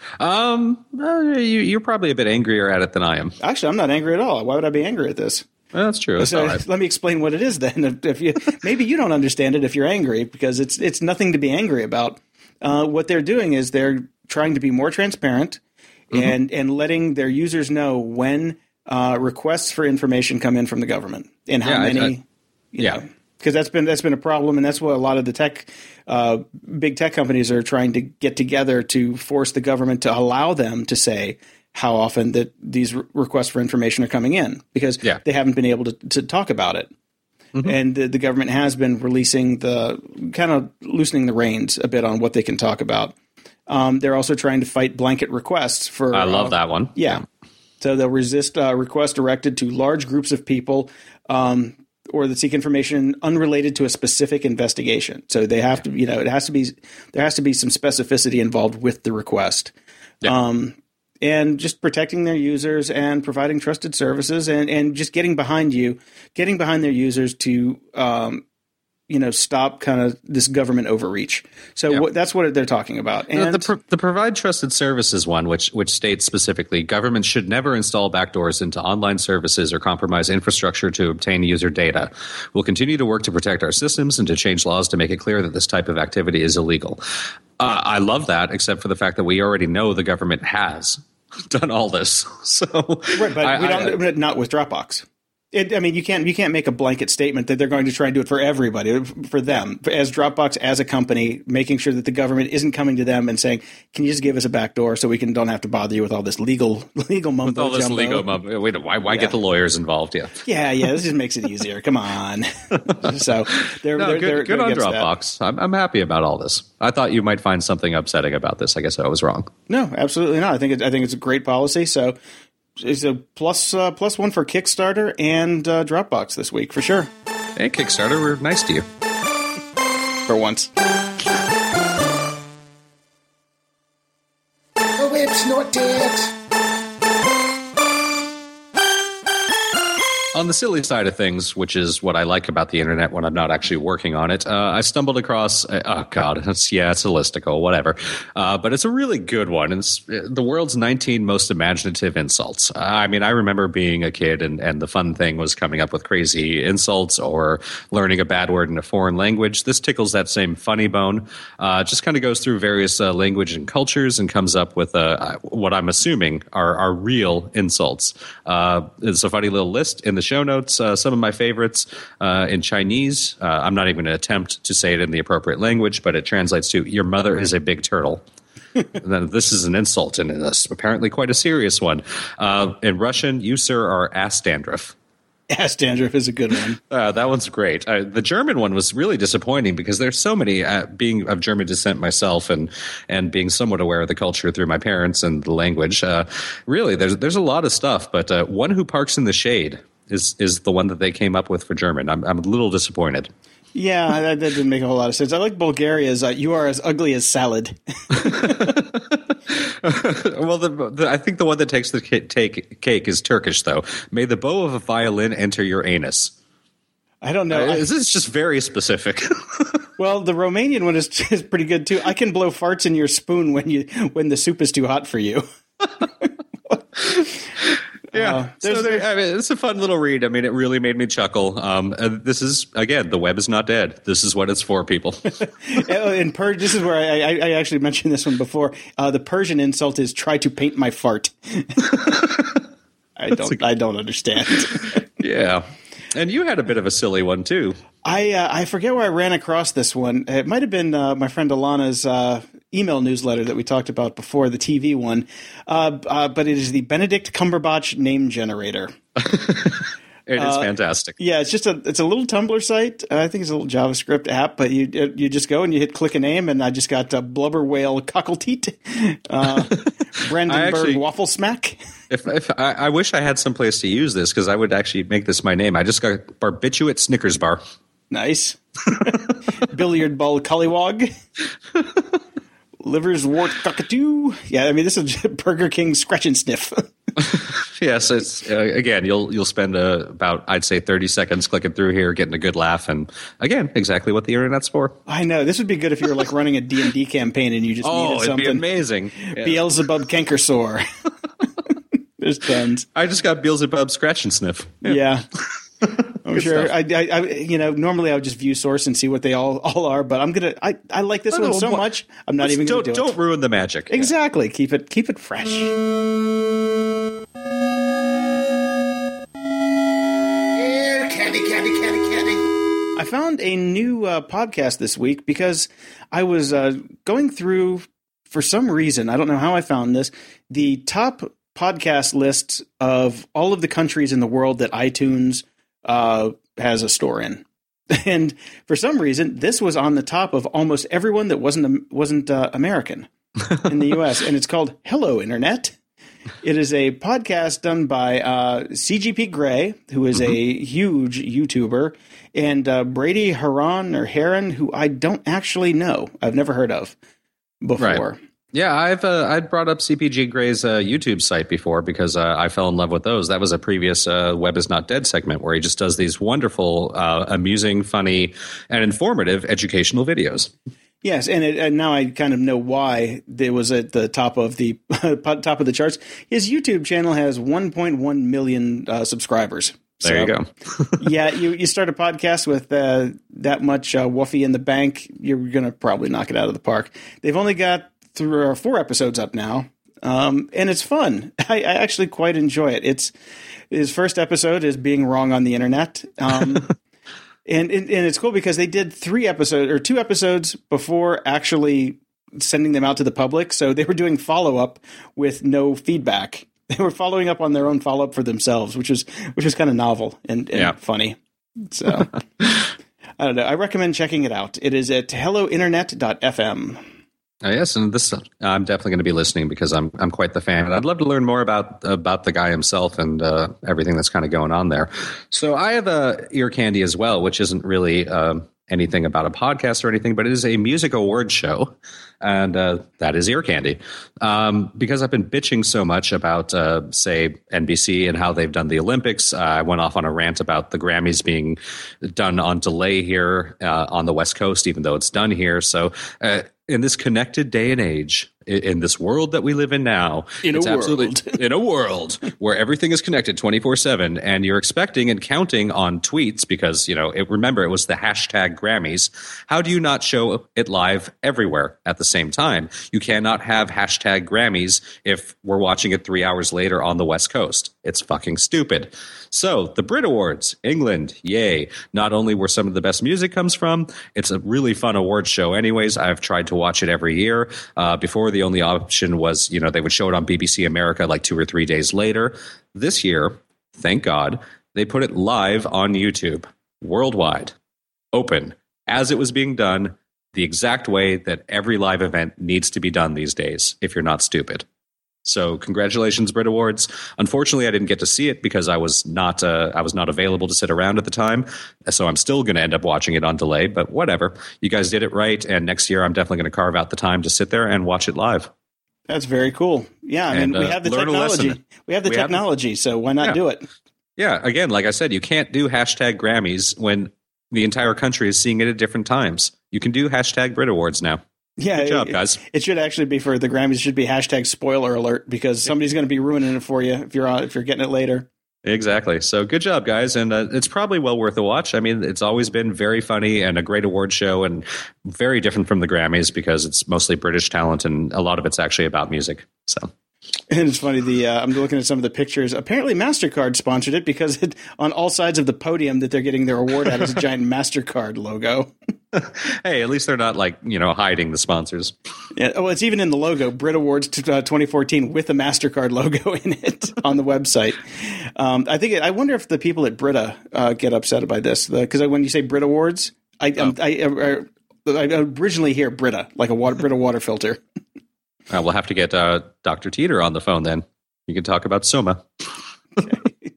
Um, uh, you, you're probably a bit angrier at it than I am. Actually, I'm not angry at all. Why would I be angry at this? Well, that's true. That's so, right. Let me explain what it is then. If, if you maybe you don't understand it if you're angry, because it's it's nothing to be angry about. Uh, what they're doing is they're trying to be more transparent mm-hmm. and and letting their users know when uh, requests for information come in from the government and how yeah, many. I, I, you yeah. know, because that's been that's been a problem, and that's what a lot of the tech, uh, big tech companies are trying to get together to force the government to allow them to say how often that these re- requests for information are coming in, because yeah. they haven't been able to, to talk about it. Mm-hmm. And the, the government has been releasing the kind of loosening the reins a bit on what they can talk about. Um, they're also trying to fight blanket requests for. I love uh, that one. Yeah, so they'll resist uh, requests directed to large groups of people. Um, or that seek information unrelated to a specific investigation. So they have to, you know, it has to be, there has to be some specificity involved with the request. Yeah. Um, and just protecting their users and providing trusted services and, and just getting behind you, getting behind their users to, um, you know, stop kind of this government overreach. So yeah. what, that's what they're talking about. And the, the, the provide trusted services one, which which states specifically, governments should never install backdoors into online services or compromise infrastructure to obtain user data. We'll continue to work to protect our systems and to change laws to make it clear that this type of activity is illegal. Uh, I love that, except for the fact that we already know the government has done all this. So, right, but I, we don't, I, not with Dropbox. It, I mean, you can't you can't make a blanket statement that they're going to try and do it for everybody, for them, as Dropbox as a company, making sure that the government isn't coming to them and saying, "Can you just give us a backdoor so we can don't have to bother you with all this legal legal mumbo with all this jumbo. legal mumbo." Wait, why why yeah. get the lawyers involved? Yeah, yeah, yeah. This just makes it easier. Come on. so they're, no, they're, good, they're good on Dropbox. I'm, I'm happy about all this. I thought you might find something upsetting about this. I guess I was wrong. No, absolutely not. I think it, I think it's a great policy. So. It's a plus uh, plus one for Kickstarter and uh, Dropbox this week for sure. Hey, Kickstarter, we're nice to you for once. The web's not dead. On the silly side of things, which is what I like about the internet when I'm not actually working on it, uh, I stumbled across, uh, oh God, it's, yeah, it's a listicle, whatever. Uh, but it's a really good one. It's the world's nineteen most imaginative insults. I mean, I remember being a kid and, and the fun thing was coming up with crazy insults or learning a bad word in a foreign language. This tickles that same funny bone. Uh, just kind of goes through various uh, language and cultures and comes up with uh, what I'm assuming are, are real insults. Uh, it's a funny little list in the show notes, uh, some of my favorites uh, in Chinese. Uh, I'm not even going to attempt to say it in the appropriate language, but it translates to "Your mother is a big turtle." Then this is an insult, and it's apparently quite a serious one. Uh, in Russian, "You sir are ass dandruff." Ass dandruff is a good one. Uh, that one's great. Uh, the German one was really disappointing because there's so many, uh, being of German descent myself and and being somewhat aware of the culture through my parents and the language. Uh, really, there's there's a lot of stuff, but uh, "One who parks in the shade" is is the one that they came up with for German. I'm I'm a little disappointed. Yeah, that, that didn't make a whole lot of sense. I like Bulgaria's uh, "You are as ugly as salad." Well, the, the, I think the one that takes the take, cake is Turkish, though. "May the bow of a violin enter your anus." I don't know. Uh, this is just very specific. Well, the Romanian one is is pretty good too. "I can blow farts in your spoon when you when the soup is too hot for you." Yeah, uh, so there, I mean, it's a fun little read. I mean, it really made me chuckle. Um, uh, this is, again, the web is not dead. This is what it's for, people. In per- this is where I, I, I actually mentioned this one before. Uh, the Persian insult is "try to paint my fart." I don't. A, I don't understand. Yeah, and you had a bit of a silly one too. I uh, I forget where I ran across this one. It might have been uh, my friend Alana's uh, email newsletter that we talked about before, the T V one. Uh, uh, but it is the Benedict Cumberbatch name generator. It is uh, fantastic. Yeah, it's just a it's a little Tumblr site. I think it's a little JavaScript app, but you you just go and you hit click a name, and I just got uh, Blubber Whale Cockleteat, uh, Brandenburg Waffle Smack. If, if I, I wish I had some place to use this, because I would actually make this my name. I just got Barbiturate Snickers Bar. Nice. Billiard Ball Cullywog. Liver's Wart Cockatoo. Yeah, I mean, this is Burger King Scratch and Sniff. Yes, it's uh, again, you'll you'll spend uh, about, I'd say, thirty seconds clicking through here, getting a good laugh, and again, exactly what the internet's for. I know. This would be good if you were like running a D and D campaign and you just oh, needed something. Oh, it'd be amazing. Yeah. Beelzebub Cankersore. There's tons. I just got Beelzebub Scratch and Sniff. Yeah. yeah. I'm Good sure. I, I, I, you know, normally I would just view source and see what they all, all are, but I'm gonna. I, I like this no, one no, so what, much. I'm not even going to do don't it. Don't ruin the magic. Exactly. Yeah. Keep it. Keep it fresh. Yeah, candy, candy, candy, candy. I found a new uh, podcast this week because I was uh, going through, for some reason, I don't know how I found this, the top podcast lists of all of the countries in the world that iTunes uh, has a store in. And for some reason, this was on the top of almost everyone that wasn't wasn't uh, American in the U S. And it's called Hello, Internet. It is a podcast done by uh, C G P Grey, who is mm-hmm. a huge YouTuber, and uh, Brady Haran or Heron, who I don't actually know. I've never heard of before. Right. Yeah, I've uh, I'd brought up C P G Grey's uh, YouTube site before because uh, I fell in love with those. That was a previous uh, Web is Not Dead segment where he just does these wonderful, uh, amusing, funny, and informative educational videos. Yes, and, it, and now I kind of know why it was at the top of the top of the charts. His YouTube channel has one point one million uh, subscribers. There so, you go. yeah, you, you start a podcast with uh, that much uh, woofy in the bank, you're going to probably knock it out of the park. They've only got three or four episodes up now, um, and it's fun. I, I actually quite enjoy it. It's his first episode is being wrong on the internet. Um And, and and it's cool because they did three episodes or two episodes before actually sending them out to the public. So they were doing follow up with no feedback. They were following up on their own follow up for themselves, which is which is kind of novel and, and yeah. funny. So I don't know. I recommend checking it out. It is at hello internet dot f m. Uh, yes, and this uh, I'm definitely going to be listening because I'm I'm quite the fan, and I'd love to learn more about about the guy himself and uh, everything that's kind of going on there. So I have a ear candy as well, which isn't really uh, anything about a podcast or anything, but it is a music award show, and uh, that is ear candy. Um, because I've been bitching so much about, uh, say, N B C and how they've done the Olympics. Uh, I went off on a rant about the Grammys being done on delay here uh, on the West Coast, even though it's done here. So. Uh, In this connected day and age, in this world that we live in now, in it's a absolutely world. in a world where everything is connected twenty-four seven, and you're expecting and counting on tweets because, you know, it, remember, it was the hashtag Grammys. How do you not show it live everywhere at the same time? You cannot have hashtag Grammys if we're watching it three hours later on the West Coast. It's fucking stupid. So the Brit Awards, England, yay. Not only where some of the best music comes from, it's a really fun award show anyways. I've tried to watch it every year. Uh, before, the only option was, you know, they would show it on B B C America like two or three days later. This year, thank God, they put it live on YouTube, worldwide, open, as it was being done, the exact way that every live event needs to be done these days, if you're not stupid. So congratulations, Brit Awards. Unfortunately, I didn't get to see it because I was not uh, I was not available to sit around at the time. So I'm still going to end up watching it on delay, but whatever. You guys did it right, and next year I'm definitely going to carve out the time to sit there and watch it live. That's very cool. Yeah, I mean, and, uh, we have the technology. We have the we technology, have, so why not yeah. do it? Yeah, again, like I said, you can't do hashtag Grammys when the entire country is seeing it at different times. You can do hashtag Brit Awards now. Yeah, good job, it, guys. It should actually be for the Grammys. It should be hashtag spoiler alert because somebody's going to be ruining it for you if you're on, if you're getting it later. Exactly. So good job, guys. And uh, it's probably well worth a watch. I mean, it's always been very funny and a great award show and very different from the Grammys because it's mostly British talent and a lot of it's actually about music. So. And it's funny, the uh, I'm looking at some of the pictures. Apparently MasterCard sponsored it because it, on all sides of the podium that they're getting their award at is a giant MasterCard logo. Hey, at least they're not like, you know, hiding the sponsors. Yeah, well, it's even in the logo, Brit Awards twenty fourteen with a MasterCard logo in it on the website. Um, I think it, I wonder if the people at Brita uh, get upset by this because when you say Brit Awards, I, oh. I, I, I originally hear Brita, like a water, Brita water filter. Uh, we'll have to get uh, Doctor Teeter on the phone then. You can talk about Soma. Okay.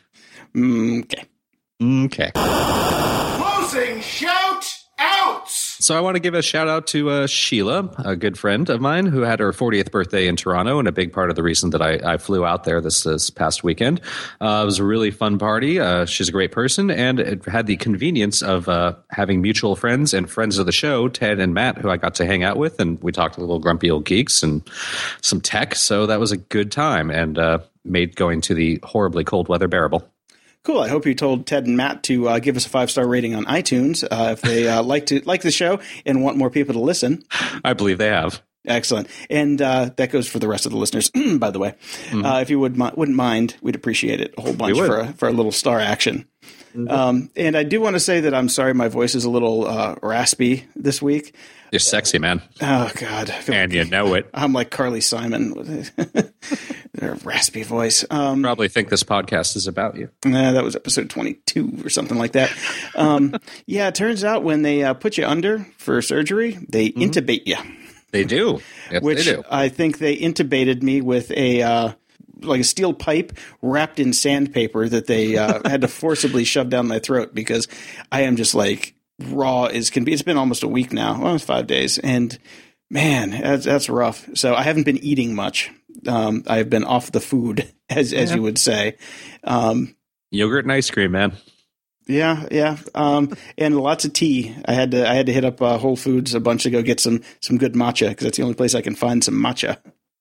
okay. Okay. Closing shout outs. So I want to give a shout out to uh, Sheila, a good friend of mine who had her fortieth birthday in Toronto, and a big part of the reason that I, I flew out there this, this past weekend. Uh, it was a really fun party. Uh, she's a great person, and it had the convenience of uh, having mutual friends and friends of the show, Ted and Matt, who I got to hang out with, and we talked a little grumpy old geeks and some tech. So that was a good time, and uh, made going to the horribly cold weather bearable. Cool. I hope you told Ted and Matt to uh, give us a five-star rating on iTunes uh, if they uh, like to like the show and want more people to listen. I believe they have. Excellent. And uh, that goes for the rest of the listeners, by the way. Mm-hmm. Uh, if you would, wouldn't mind, we'd appreciate it a whole bunch for a, for a little star action. Mm-hmm. Um, and I do want to say that I'm sorry my voice is a little uh, raspy this week. You're sexy, man. Oh, God. And you know it. I'm like Carly Simon with a raspy voice. Um, Probably think this podcast is about you. Nah, that was episode twenty-two or something like that. Um, yeah, it turns out when they uh, put you under for surgery, they mm-hmm. intubate you. They do. Yes, Which they do. I think they intubated me with a uh, like a steel pipe wrapped in sandpaper that they uh, had to forcibly shove down my throat because I am just like raw as can be. It's been almost a week now. Well, it's five days. And man, that's, that's rough. So I haven't been eating much. Um, I've been off the food, as as yeah. you would say. Um, Yogurt and ice cream, man. Yeah, yeah, um, and lots of tea. I had to I had to hit up uh, Whole Foods a bunch to go get some some good matcha because that's the only place I can find some matcha.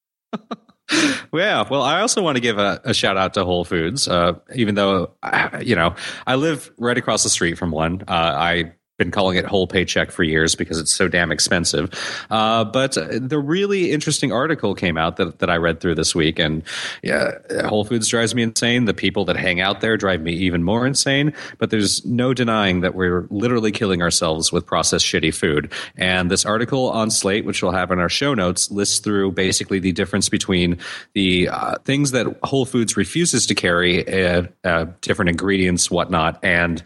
Yeah, well, I also want to give a, a shout out to Whole Foods, uh, even though you know I live right across the street from one. Uh, I. Been calling it Whole Paycheck for years because it's so damn expensive. Uh, but the really interesting article came out that, that I read through this week, and yeah, Whole Foods drives me insane. The people that hang out there drive me even more insane. But there's no denying that we're literally killing ourselves with processed shitty food. And this article on Slate, which we'll have in our show notes, lists through basically the difference between the uh, things that Whole Foods refuses to carry, uh, uh, different ingredients, whatnot, and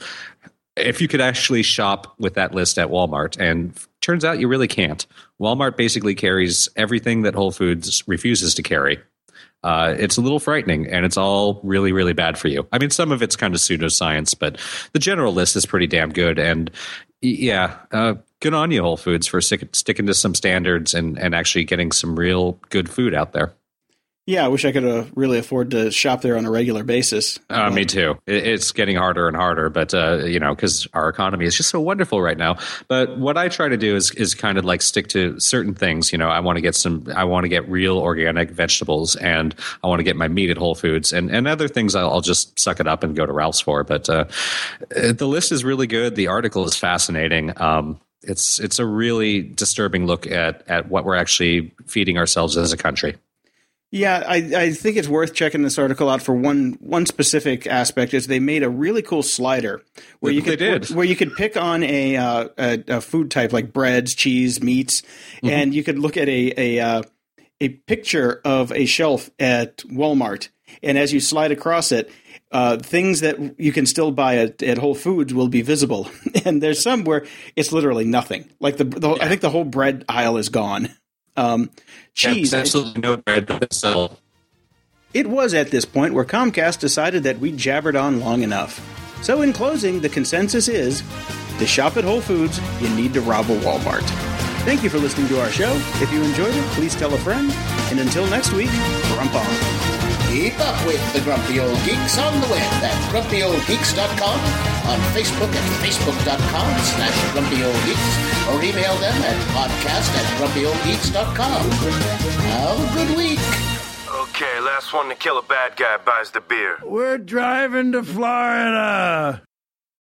if you could actually shop with that list at Walmart, and turns out you really can't. Walmart basically carries everything that Whole Foods refuses to carry. Uh, it's a little frightening, and it's all really, really bad for you. I mean, some of it's kind of pseudoscience, but the general list is pretty damn good. And yeah, uh, good on you, Whole Foods, for stick, sticking to some standards and, and actually getting some real good food out there. Yeah, I wish I could uh, really afford to shop there on a regular basis. Uh, me too. It, it's getting harder and harder, but uh, you know, because our economy is just so wonderful right now. But what I try to do is is kind of like stick to certain things. You know, I want to get some. I want to get real organic vegetables, and I want to get my meat at Whole Foods, and and other things I'll, I'll just suck it up and go to Ralph's for. But uh, the list is really good. The article is fascinating. Um, it's it's a really disturbing look at at what we're actually feeding ourselves as a country. Yeah, I, I think it's worth checking this article out for one one specific aspect. Is they made a really cool slider where you could did. where you could pick on a uh, a, a food type like breads, cheese, meats, mm-hmm. and you could look at a a uh, a picture of a shelf at Walmart, and as you slide across it, uh, things that you can still buy at, at Whole Foods will be visible. And there's some where it's literally nothing. Like the, the yeah. I think the whole bread aisle is gone. Um, cheese. Yeah, absolutely no bread to sell. It was at this point where Comcast decided that we jabbered on long enough. So in closing, the consensus is, to shop at Whole Foods, you need to rob a Walmart. Thank you for listening to our show. If you enjoyed it, please tell a friend. And until next week, grump on. Keep up with the Grumpy Old Geeks on the web at grumpy old geeks dot com, on Facebook at facebook.com slash grumpy old geeks, or email them at podcast at grumpy old geeks dot com. Have a good week. Okay, last one to kill a bad guy buys the beer. We're driving to Florida.